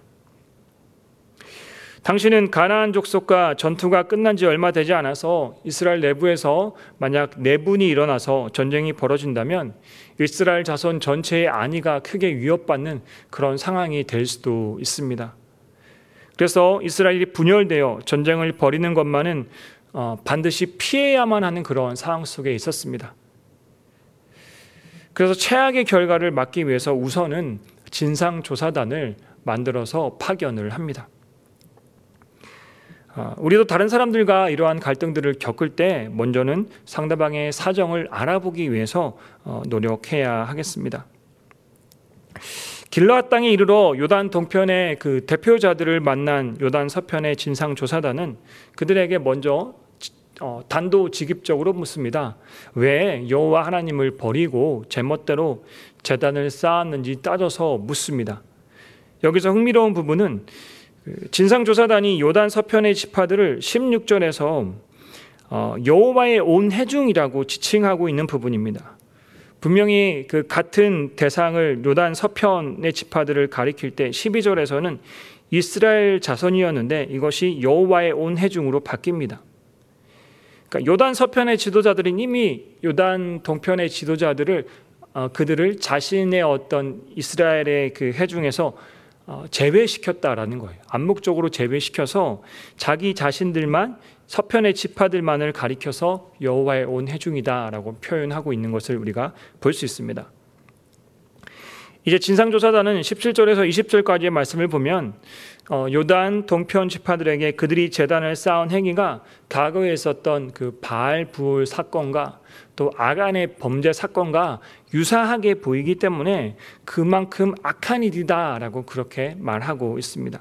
Speaker 3: 당시는 가나안 족속과 전투가 끝난 지 얼마 되지 않아서 이스라엘 내부에서 만약 내분이 일어나서 전쟁이 벌어진다면 이스라엘 자손 전체의 안위가 크게 위협받는 그런 상황이 될 수도 있습니다. 그래서 이스라엘이 분열되어 전쟁을 벌이는 것만은 어, 반드시 피해야만 하는 그런 상황 속에 있었습니다. 그래서 최악의 결과를 막기 위해서 우선은 진상조사단을 만들어서 파견을 합니다. 어, 우리도 다른 사람들과 이러한 갈등들을 겪을 때 먼저는 상대방의 사정을 알아보기 위해서 어, 노력해야 하겠습니다. 길르앗 땅에 이르러 요단 동편의 그 대표자들을 만난 요단 서편의 진상조사단은 그들에게 먼저 어, 단도직입적으로 묻습니다. 왜 여호와 하나님을 버리고 제멋대로 제단을 쌓았는지 따져서 묻습니다. 여기서 흥미로운 부분은 진상조사단이 요단 서편의 지파들을 십육 절에서 어, 여호와의 온 회중이라고 지칭하고 있는 부분입니다. 분명히 그 같은 대상을 요단 서편의 지파들을 가리킬 때 십이 절에서는 이스라엘 자손이었는데 이것이 여호와의 온 회중으로 바뀝니다. 그러니까 요단 서편의 지도자들은 이미 요단 동편의 지도자들을 어, 그들을 자신의 어떤 이스라엘의 그 회중에서 어, 제외시켰다라는 거예요. 암묵적으로 제외시켜서 자기 자신들만 서편의 지파들만을 가리켜서 여호와의 온 회중이다라고 표현하고 있는 것을 우리가 볼 수 있습니다. 이제 진상조사단은 십칠 절에서 이십 절까지의 말씀을 보면 어, 요단 동편 지파들에게 그들이 제단을 쌓은 행위가 과거에 있었던 그 바알 부올 사건과 또 아간의 범죄 사건과 유사하게 보이기 때문에 그만큼 악한 일이다라고 그렇게 말하고 있습니다.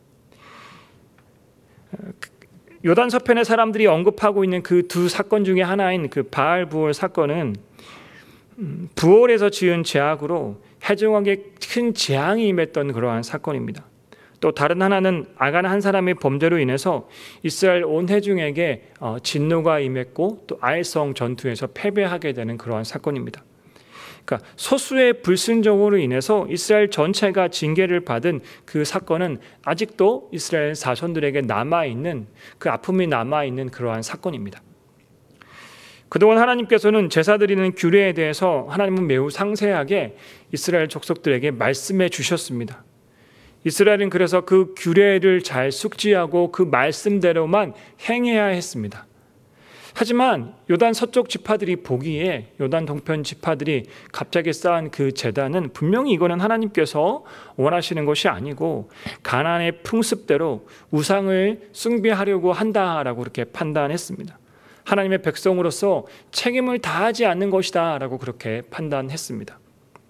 Speaker 3: 요단 서편의 사람들이 언급하고 있는 그 두 사건 중에 하나인 그 바알 부올 사건은 부올에서 지은 죄악으로 회중에게 큰 재앙이 임했던 그러한 사건입니다. 또 다른 하나는 아간 한 사람의 범죄로 인해서 이스라엘 온 회중에게 진노가 임했고 또 아이성 전투에서 패배하게 되는 그러한 사건입니다. 그러니까 소수의 불순종으로 인해서 이스라엘 전체가 징계를 받은 그 사건은 아직도 이스라엘 자손들에게 남아있는 그 아픔이 남아있는 그러한 사건입니다. 그동안 하나님께서는 제사 드리는 규례에 대해서 하나님은 매우 상세하게 이스라엘 족속들에게 말씀해 주셨습니다. 이스라엘은 그래서 그 규례를 잘 숙지하고 그 말씀대로만 행해야 했습니다. 하지만 요단 서쪽 지파들이 보기에 요단 동편 지파들이 갑자기 쌓은 그 제단은 분명히 이거는 하나님께서 원하시는 것이 아니고 가나안의 풍습대로 우상을 숭배하려고 한다라고 그렇게 판단했습니다. 하나님의 백성으로서 책임을 다하지 않는 것이다 라고 그렇게 판단했습니다.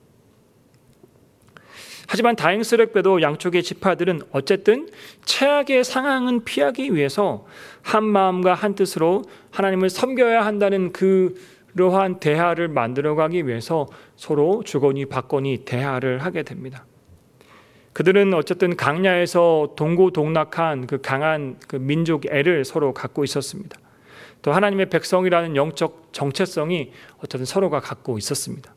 Speaker 3: 하지만 다행스럽게도 양쪽의 지파들은 어쨌든 최악의 상황은 피하기 위해서 한 마음과 한 뜻으로 하나님을 섬겨야 한다는 그러한 대화를 만들어가기 위해서 서로 주거니 받거니 대화를 하게 됩니다. 그들은 어쨌든 강야에서 동고동락한 그 강한 그 민족 애를 서로 갖고 있었습니다. 또 하나님의 백성이라는 영적 정체성이 어쨌든 서로가 갖고 있었습니다.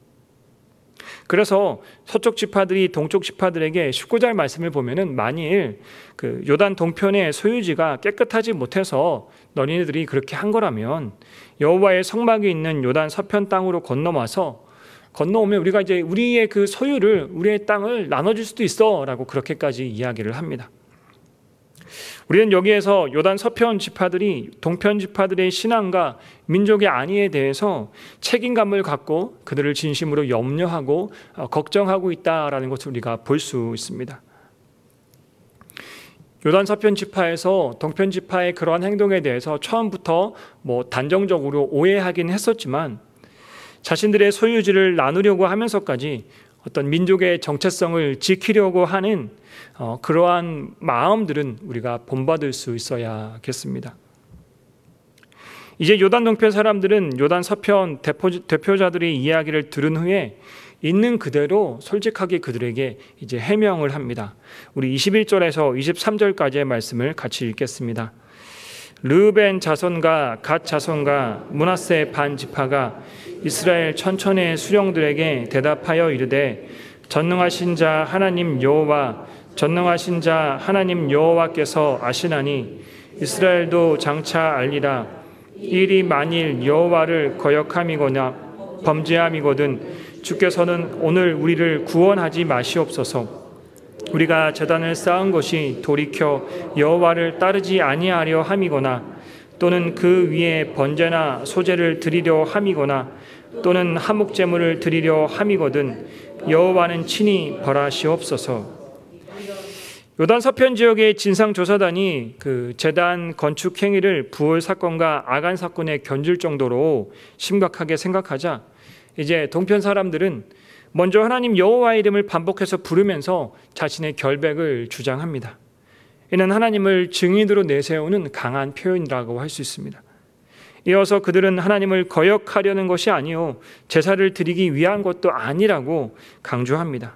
Speaker 3: 그래서 서쪽 지파들이 동쪽 지파들에게 십구 절 말씀을 보면은 만일 그 요단 동편의 소유지가 깨끗하지 못해서 너희들이 그렇게 한 거라면 여호와의 성막이 있는 요단 서편 땅으로 건너와서 건너오면 우리가 이제 우리의 그 소유를 우리의 땅을 나눠줄 수도 있어라고 그렇게까지 이야기를 합니다. 우리는 여기에서 요단 서편 지파들이 동편 지파들의 신앙과 민족의 안위에 대해서 책임감을 갖고 그들을 진심으로 염려하고 걱정하고 있다라는 것을 우리가 볼 수 있습니다. 요단 서편 지파에서 동편 지파의 그러한 행동에 대해서 처음부터 뭐 단정적으로 오해하긴 했었지만 자신들의 소유지를 나누려고 하면서까지 어떤 민족의 정체성을 지키려고 하는 어, 그러한 마음들은 우리가 본받을 수 있어야겠습니다. 이제 요단 동편 사람들은 요단 서편 대표, 대표자들의 이야기를 들은 후에 있는 그대로 솔직하게 그들에게 이제 해명을 합니다. 우리 이십일 절에서 이십삼 절까지의 말씀을 같이 읽겠습니다. 르벤 자손과 갓 자손과 므낫세 반 지파가 이스라엘 천천의 수령들에게 대답하여 이르되 전능하신 자 하나님 여호와 전능하신 자 하나님 여호와께서 아시나니 이스라엘도 장차 알리라. 일이 만일 여호와를 거역함이거나 범죄함이거든 주께서는 오늘 우리를 구원하지 마시옵소서. 우리가 제단을 쌓은 것이 돌이켜 여호와를 따르지 아니하려 함이거나 또는 그 위에 번제나 소제를 드리려 함이거나 또는 화목제물을 드리려 함이거든 여호와는 친히 벌하시옵소서. 요단 서편 지역의 진상조사단이 그 제단 건축 행위를 부올 사건과 아간 사건에 견줄 정도로 심각하게 생각하자 이제 동편 사람들은 먼저 하나님 여호와의 이름을 반복해서 부르면서 자신의 결백을 주장합니다. 이는 하나님을 증인으로 내세우는 강한 표현이라고 할 수 있습니다. 이어서 그들은 하나님을 거역하려는 것이 아니요 제사를 드리기 위한 것도 아니라고 강조합니다.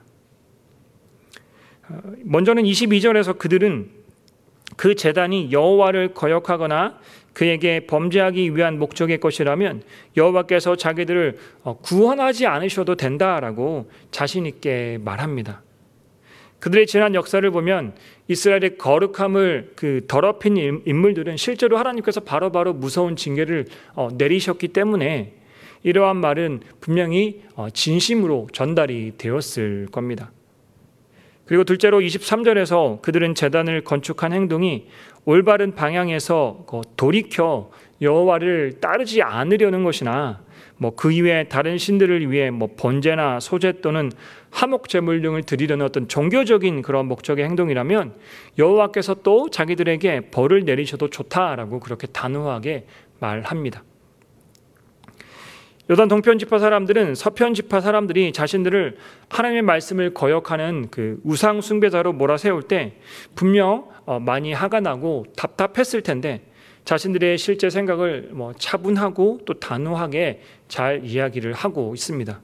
Speaker 3: 먼저는 이십이 절에서 그들은 그 제단이 여호와를 거역하거나 그에게 범죄하기 위한 목적의 것이라면 여호와께서 자기들을 구원하지 않으셔도 된다라고 자신 있게 말합니다. 그들의 지난 역사를 보면 이스라엘의 거룩함을 그 더럽힌 인물들은 실제로 하나님께서 바로바로 무서운 징계를 내리셨기 때문에 이러한 말은 분명히 진심으로 전달이 되었을 겁니다. 그리고 둘째로 이십삼 절에서 그들은 제단을 건축한 행동이 올바른 방향에서 돌이켜 여호와를 따르지 않으려는 것이나 뭐 그 이외에 다른 신들을 위해 뭐 번제나 소제 또는 화목 제물 등을 드리려는 어떤 종교적인 그런 목적의 행동이라면 여호와께서 또 자기들에게 벌을 내리셔도 좋다라고 그렇게 단호하게 말합니다. 요단 동편 지파 사람들은 서편 지파 사람들이 자신들을 하나님의 말씀을 거역하는 그 우상 숭배자로 몰아세울 때 분명 많이 화가 나고 답답했을 텐데 자신들의 실제 생각을 뭐 차분하고 또 단호하게 잘 이야기를 하고 있습니다.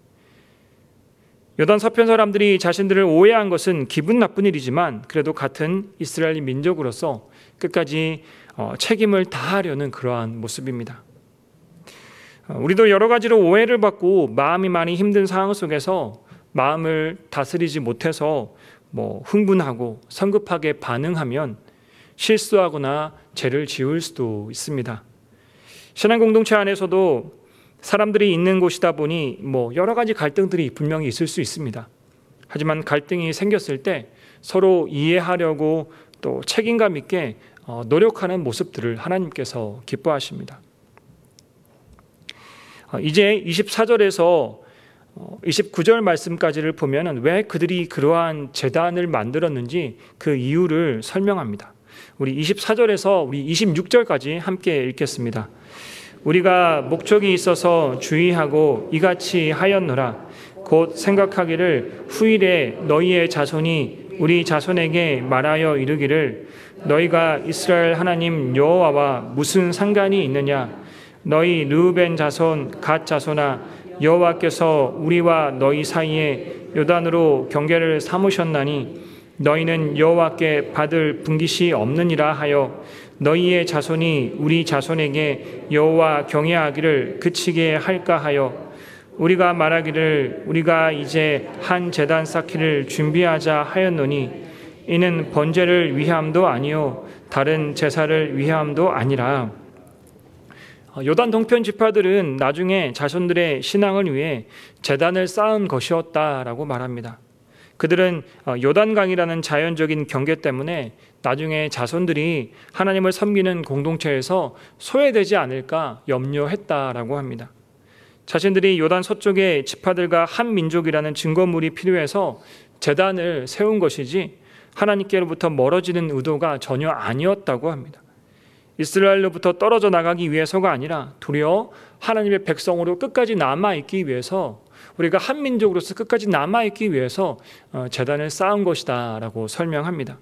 Speaker 3: 요단 서편 사람들이 자신들을 오해한 것은 기분 나쁜 일이지만 그래도 같은 이스라엘 민족으로서 끝까지 책임을 다하려는 그러한 모습입니다. 우리도 여러 가지로 오해를 받고 마음이 많이 힘든 상황 속에서 마음을 다스리지 못해서 뭐 흥분하고 성급하게 반응하면 실수하거나 죄를 지을 수도 있습니다. 신앙 공동체 안에서도 사람들이 있는 곳이다 보니 뭐 여러 가지 갈등들이 분명히 있을 수 있습니다. 하지만 갈등이 생겼을 때 서로 이해하려고 또 책임감 있게 노력하는 모습들을 하나님께서 기뻐하십니다. 이제 이십사 절에서 이십구 절 말씀까지를 보면 왜 그들이 그러한 제단을 만들었는지 그 이유를 설명합니다. 우리 이십사 절에서 우리 이십육 절까지 함께 읽겠습니다. 우리가 목적이 있어서 주의하고 이같이 하였노라. 곧 생각하기를 후일에 너희의 자손이 우리 자손에게 말하여 이르기를 너희가 이스라엘 하나님 여호와와 무슨 상관이 있느냐. 너희 르우벤 자손 갓 자손아 여호와께서 우리와 너희 사이에 요단으로 경계를 삼으셨나니 너희는 여호와께 받을 분깃이 없느니라 하여 너희의 자손이 우리 자손에게 여호와 경외하기를 그치게 할까 하여 우리가 말하기를 우리가 이제 한 제단 쌓기를 준비하자 하였노니 이는 번제를 위함도 아니요 다른 제사를 위함도 아니라. 요단 동편 지파들은 나중에 자손들의 신앙을 위해 제단을 쌓은 것이었다라고 말합니다. 그들은 요단강이라는 자연적인 경계 때문에 나중에 자손들이 하나님을 섬기는 공동체에서 소외되지 않을까 염려했다라고 합니다. 자신들이 요단 서쪽의 지파들과 한 민족이라는 증거물이 필요해서 제단을 세운 것이지 하나님께로부터 멀어지는 의도가 전혀 아니었다고 합니다. 이스라엘로부터 떨어져 나가기 위해서가 아니라 도리어 하나님의 백성으로 끝까지 남아있기 위해서 우리가 한 민족으로서 끝까지 남아있기 위해서 제단을 쌓은 것이다 라고 설명합니다.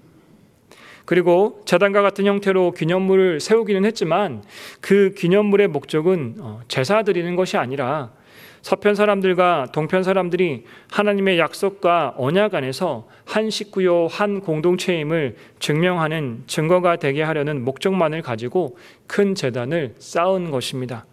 Speaker 3: 그리고 제단과 같은 형태로 기념물을 세우기는 했지만 그 기념물의 목적은 제사 드리는 것이 아니라 서편 사람들과 동편 사람들이 하나님의 약속과 언약 안에서 한 식구요 한 공동체임을 증명하는 증거가 되게 하려는 목적만을 가지고 큰 제단을 쌓은 것입니다.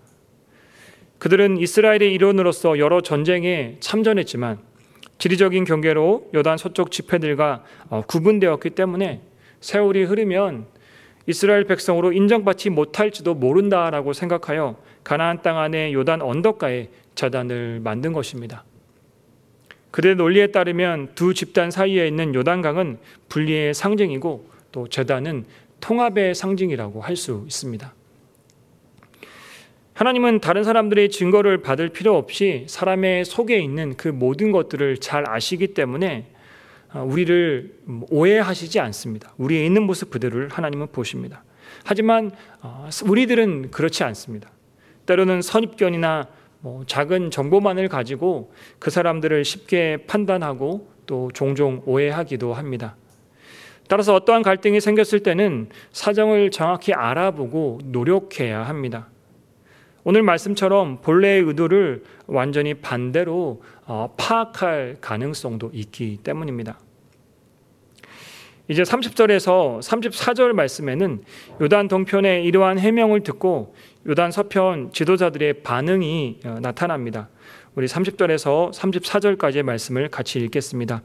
Speaker 3: 그들은 이스라엘의 일원으로서 여러 전쟁에 참전했지만 지리적인 경계로 요단 서쪽 지파들과 구분되었기 때문에 세월이 흐르면 이스라엘 백성으로 인정받지 못할지도 모른다라고 생각하여 가나안 땅 안에 요단 언덕가에 제단을 만든 것입니다. 그들의 논리에 따르면 두 집단 사이에 있는 요단강은 분리의 상징이고 또 제단은 통합의 상징이라고 할 수 있습니다. 하나님은 다른 사람들의 증거를 받을 필요 없이 사람의 속에 있는 그 모든 것들을 잘 아시기 때문에 우리를 오해하시지 않습니다. 우리에 있는 모습 그대로를 하나님은 보십니다. 하지만 우리들은 그렇지 않습니다. 때로는 선입견이나 뭐 작은 정보만을 가지고 그 사람들을 쉽게 판단하고 또 종종 오해하기도 합니다. 따라서 어떠한 갈등이 생겼을 때는 사정을 정확히 알아보고 노력해야 합니다. 오늘 말씀처럼 본래의 의도를 완전히 반대로 파악할 가능성도 있기 때문입니다. 이제 삼십 절에서 삼십사 절 말씀에는 요단 동편의 이러한 해명을 듣고 요단 서편 지도자들의 반응이 나타납니다. 우리 삼십 절에서 삼십사 절까지의 말씀을 같이 읽겠습니다.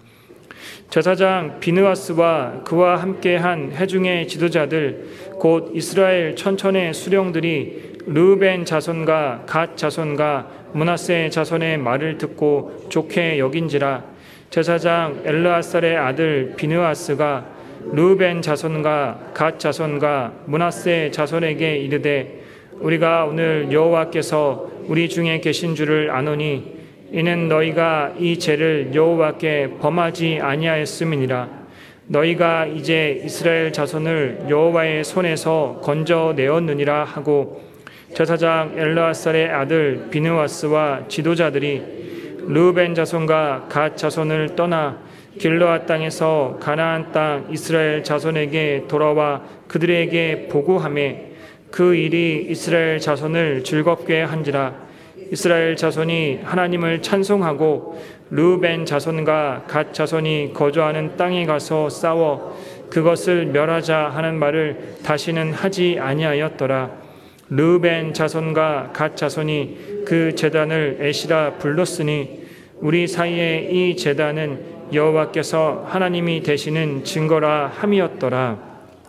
Speaker 3: 제사장 비느하스와 그와 함께한 회중의 지도자들 곧 이스라엘 천천의 수령들이 르우벤 자손과 갓 자손과 므낫세 자손의 말을 듣고 좋게 여긴지라. 제사장 엘르아살의 아들 비느하스가 르우벤 자손과 갓 자손과 므낫세 자손에게 이르되 우리가 오늘 여호와께서 우리 중에 계신 줄을 아노니 이는 너희가 이 죄를 여호와께 범하지 아니하였음이니라. 너희가 이제 이스라엘 자손을 여호와의 손에서 건져내었느니라 하고 제사장 엘르아살의 아들 비느하스와 지도자들이 르우벤 자손과 갓 자손을 떠나 길르앗 땅에서 가나안 땅 이스라엘 자손에게 돌아와 그들에게 보고하매 그 일이 이스라엘 자손을 즐겁게 한지라. 이스라엘 자손이 하나님을 찬송하고 르우벤 자손과 갓 자손이 거주하는 땅에 가서 싸워 그것을 멸하자 하는 말을 다시는 하지 아니하였더라. 르우벤 자손과 갓 자손이 그 제단을 에시라 불렀으니 우리 사이에 이 제단은 여호와께서 하나님이 되시는 증거라 함이었더라.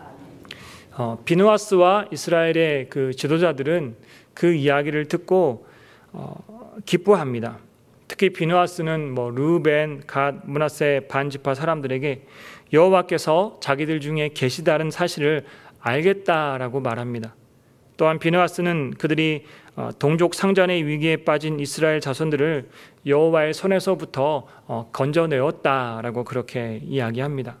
Speaker 3: 어, 비느하스와 이스라엘의 그 지도자들은 그 이야기를 듣고 어, 기뻐합니다. 특히 비느하스는 뭐 르우벤, 갓, 므낫세 반지파 사람들에게 여호와께서 자기들 중에 계시다는 사실을 알겠다라고 말합니다. 또한 비느하스는 그들이 동족 상잔의 위기에 빠진 이스라엘 자손들을 여호와의 손에서부터 건져내었다라고 그렇게 이야기합니다.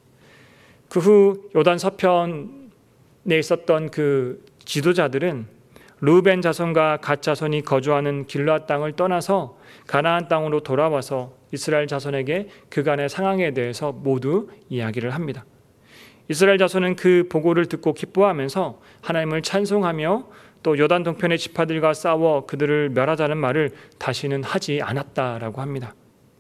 Speaker 3: 그 후 요단 서편에 있었던 그 지도자들은 르우벤 자손과 갓 자손이 거주하는 길르앗 땅을 떠나서 가나안 땅으로 돌아와서 이스라엘 자손에게 그간의 상황에 대해서 모두 이야기를 합니다. 이스라엘 자손은 그 보고를 듣고 기뻐하면서 하나님을 찬송하며 또 요단 동편의 지파들과 싸워 그들을 멸하자는 말을 다시는 하지 않았다라고 합니다.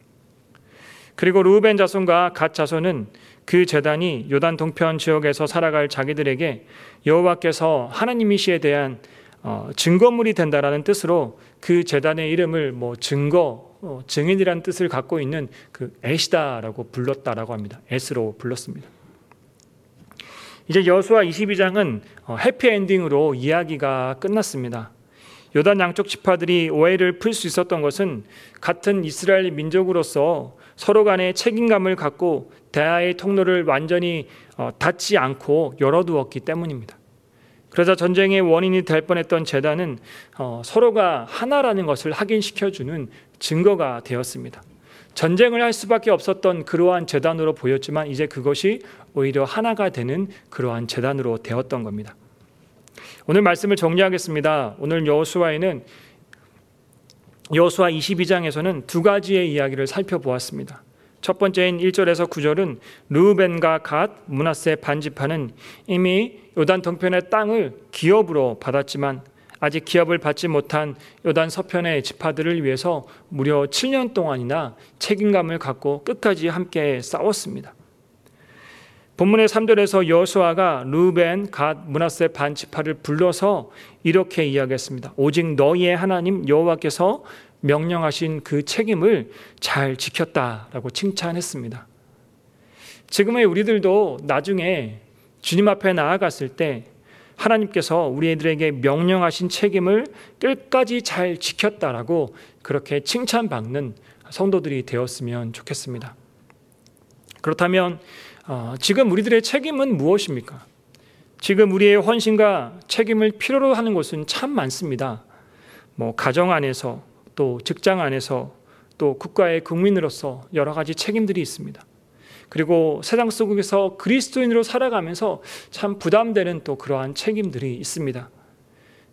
Speaker 3: 그리고 르우벤 자손과 갓 자손은 그 제단이 요단 동편 지역에서 살아갈 자기들에게 여호와께서 하나님이시에 대한 어, 증거물이 된다라는 뜻으로 그 제단의 이름을 뭐 증거, 어, 증인이라는 뜻을 갖고 있는 그 에시다라고 불렀다라고 합니다. 에스로 불렀습니다. 이제 여호수아 이십이 장은 해피엔딩으로 이야기가 끝났습니다. 요단 양쪽 지파들이 오해를 풀 수 있었던 것은 같은 이스라엘 민족으로서 서로 간의 책임감을 갖고 대화의 통로를 완전히 닫지 않고 열어두었기 때문입니다. 그러자 전쟁의 원인이 될 뻔했던 제단은 서로가 하나라는 것을 확인시켜주는 증거가 되었습니다. 전쟁을 할 수밖에 없었던 그러한 제단으로 보였지만 이제 그것이 오히려 하나가 되는 그러한 제단으로 되었던 겁니다. 오늘 말씀을 정리하겠습니다. 오늘 여호수아에는 여호수아 이십이 장에서는 두 가지의 이야기를 살펴보았습니다. 첫 번째인 일 절에서 구 절은 르우벤과 갓, 므낫세 반지파는 이미 요단 동편의 땅을 기업으로 받았지만 아직 기업을 받지 못한 요단 서편의 지파들을 위해서 무려 칠 년 동안이나 책임감을 갖고 끝까지 함께 싸웠습니다. 본문의 삼 절에서 여호수아가 르우벤, 갓, 므낫세 반지파를 불러서 이렇게 이야기했습니다. 오직 너희의 하나님 여호와께서 명령하신 그 책임을 잘 지켰다라고 칭찬했습니다. 지금의 우리들도 나중에 주님 앞에 나아갔을 때 하나님께서 우리들에게 명령하신 책임을 끝까지 잘 지켰다라고 그렇게 칭찬받는 성도들이 되었으면 좋겠습니다. 그렇다면 어, 지금 우리들의 책임은 무엇입니까? 지금 우리의 헌신과 책임을 필요로 하는 것은 참 많습니다. 뭐 가정 안에서 또 직장 안에서 또 국가의 국민으로서 여러 가지 책임들이 있습니다. 그리고 세상 속에서 그리스도인으로 살아가면서 참 부담되는 또 그러한 책임들이 있습니다.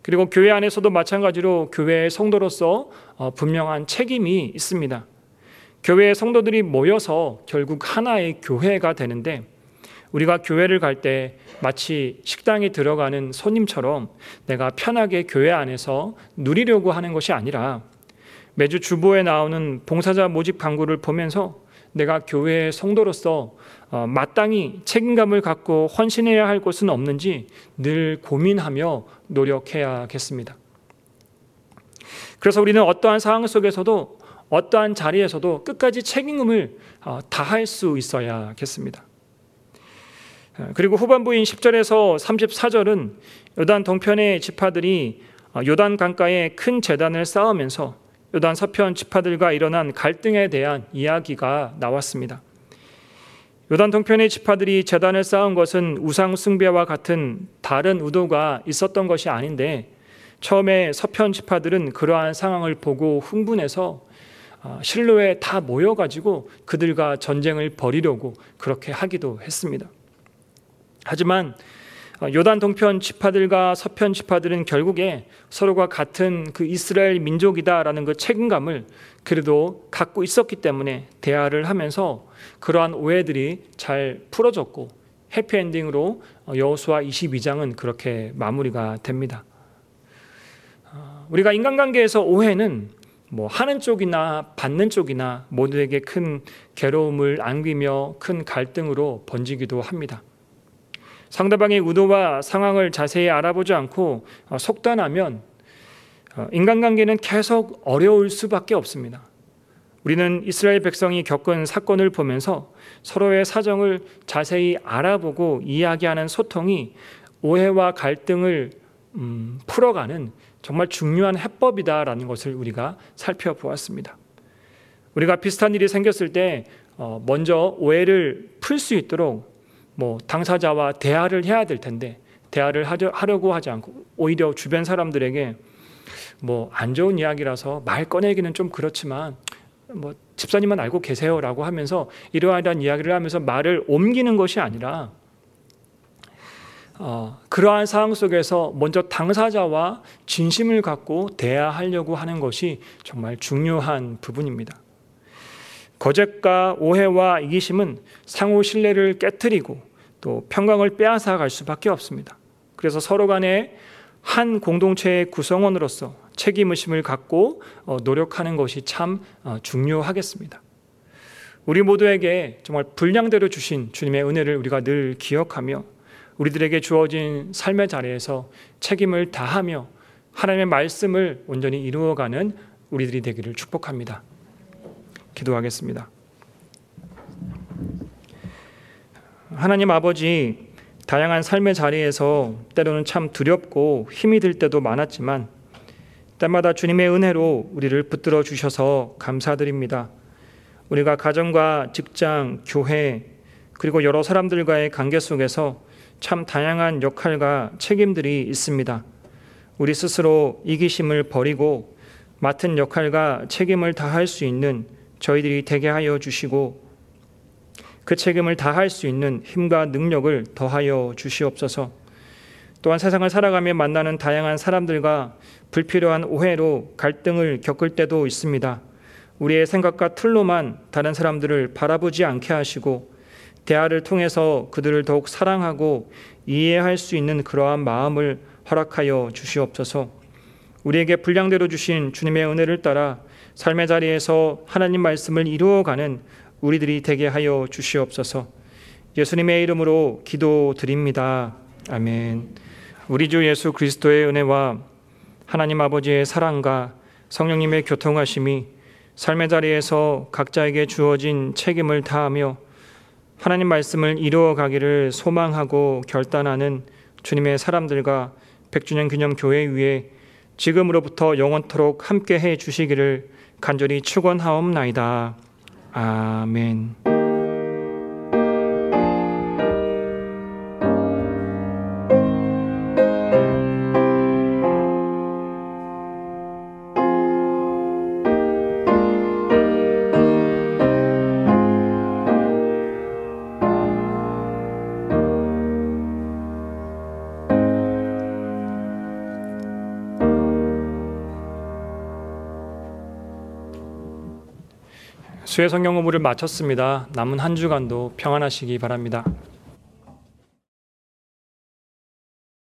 Speaker 3: 그리고 교회 안에서도 마찬가지로 교회의 성도로서 분명한 책임이 있습니다. 교회의 성도들이 모여서 결국 하나의 교회가 되는데, 우리가 교회를 갈 때 마치 식당에 들어가는 손님처럼 내가 편하게 교회 안에서 누리려고 하는 것이 아니라, 매주 주보에 나오는 봉사자 모집 광고를 보면서 내가 교회의 성도로서 마땅히 책임감을 갖고 헌신해야 할 것은 없는지 늘 고민하며 노력해야겠습니다. 그래서 우리는 어떠한 상황 속에서도, 어떠한 자리에서도 끝까지 책임을 다할 수 있어야겠습니다. 그리고 후반부인 십 절에서 삼십사 절은 요단 동편의 지파들이 요단 강가에 큰 제단을 쌓으면서 요단 서편 지파들과 일어난 갈등에 대한 이야기가 나왔습니다. 요단 동편의 지파들이 제단을 쌓은 것은 우상 숭배와 같은 다른 의도가 있었던 것이 아닌데, 처음에 서편 지파들은 그러한 상황을 보고 흥분해서 실로에 다 모여가지고 그들과 전쟁을 벌이려고 그렇게 하기도 했습니다. 하지만 요단 동편 지파들과 서편 지파들은 결국에 서로가 같은 그 이스라엘 민족이다라는 그 책임감을 그래도 갖고 있었기 때문에 대화를 하면서 그러한 오해들이 잘 풀어졌고, 해피엔딩으로 여호수아 이십이 장은 그렇게 마무리가 됩니다. 우리가 인간관계에서 오해는 뭐 하는 쪽이나 받는 쪽이나 모두에게 큰 괴로움을 안기며 큰 갈등으로 번지기도 합니다. 상대방의 의도와 상황을 자세히 알아보지 않고 속단하면 인간관계는 계속 어려울 수밖에 없습니다. 우리는 이스라엘 백성이 겪은 사건을 보면서 서로의 사정을 자세히 알아보고 이야기하는 소통이 오해와 갈등을 음, 풀어가는 정말 중요한 해법이다라는 것을 우리가 살펴보았습니다. 우리가 비슷한 일이 생겼을 때 먼저 오해를 풀 수 있도록 뭐 당사자와 대화를 해야 될 텐데, 대화를 하려고 하지 않고 오히려 주변 사람들에게 뭐 안 좋은 이야기라서 말 꺼내기는 좀 그렇지만 뭐 집사님만 알고 계세요라고 하면서 이러한 이야기를 하면서 말을 옮기는 것이 아니라, 어, 그러한 상황 속에서 먼저 당사자와 진심을 갖고 대화하려고 하는 것이 정말 중요한 부분입니다. 거짓과 오해와 이기심은 상호 신뢰를 깨트리고 또 평강을 빼앗아 갈 수밖에 없습니다. 그래서 서로 간에 한 공동체의 구성원으로서 책임의식을 갖고 노력하는 것이 참 중요하겠습니다. 우리 모두에게 정말 분량대로 주신 주님의 은혜를 우리가 늘 기억하며 우리들에게 주어진 삶의 자리에서 책임을 다하며 하나님의 말씀을 온전히 이루어가는 우리들이 되기를 축복합니다. 기도하겠습니다. 하나님 아버지, 다양한 삶의 자리에서 때로는 참 두렵고 힘이 들 때도 많았지만 때마다 주님의 은혜로 우리를 붙들어 주셔서 감사드립니다. 우리가 가정과 직장, 교회, 그리고 여러 사람들과의 관계 속에서 참 다양한 역할과 책임들이 있습니다. 우리 스스로 이기심을 버리고 맡은 역할과 책임을 다할 수 있는 저희들이 되게 하여 주시고, 그 책임을 다할 수 있는 힘과 능력을 더하여 주시옵소서. 또한 세상을 살아가며 만나는 다양한 사람들과 불필요한 오해로 갈등을 겪을 때도 있습니다. 우리의 생각과 틀로만 다른 사람들을 바라보지 않게 하시고 대화를 통해서 그들을 더욱 사랑하고 이해할 수 있는 그러한 마음을 허락하여 주시옵소서. 우리에게 분량대로 주신 주님의 은혜를 따라 삶의 자리에서 하나님 말씀을 이루어가는 우리들이 되게 하여 주시옵소서. 예수님의 이름으로 기도드립니다. 아멘. 우리 주 예수 그리스도의 은혜와 하나님 아버지의 사랑과 성령님의 교통하심이 삶의 자리에서 각자에게 주어진 책임을 다하며 하나님 말씀을 이루어가기를 소망하고 결단하는 주님의 사람들과 백 주년 기념 교회 위에 지금으로부터 영원토록 함께해 주시기를 간절히 축원하옵나이다. 아멘. 수요 성경 공부를 마쳤습니다. 남은 한 주간도 평안하시기 바랍니다.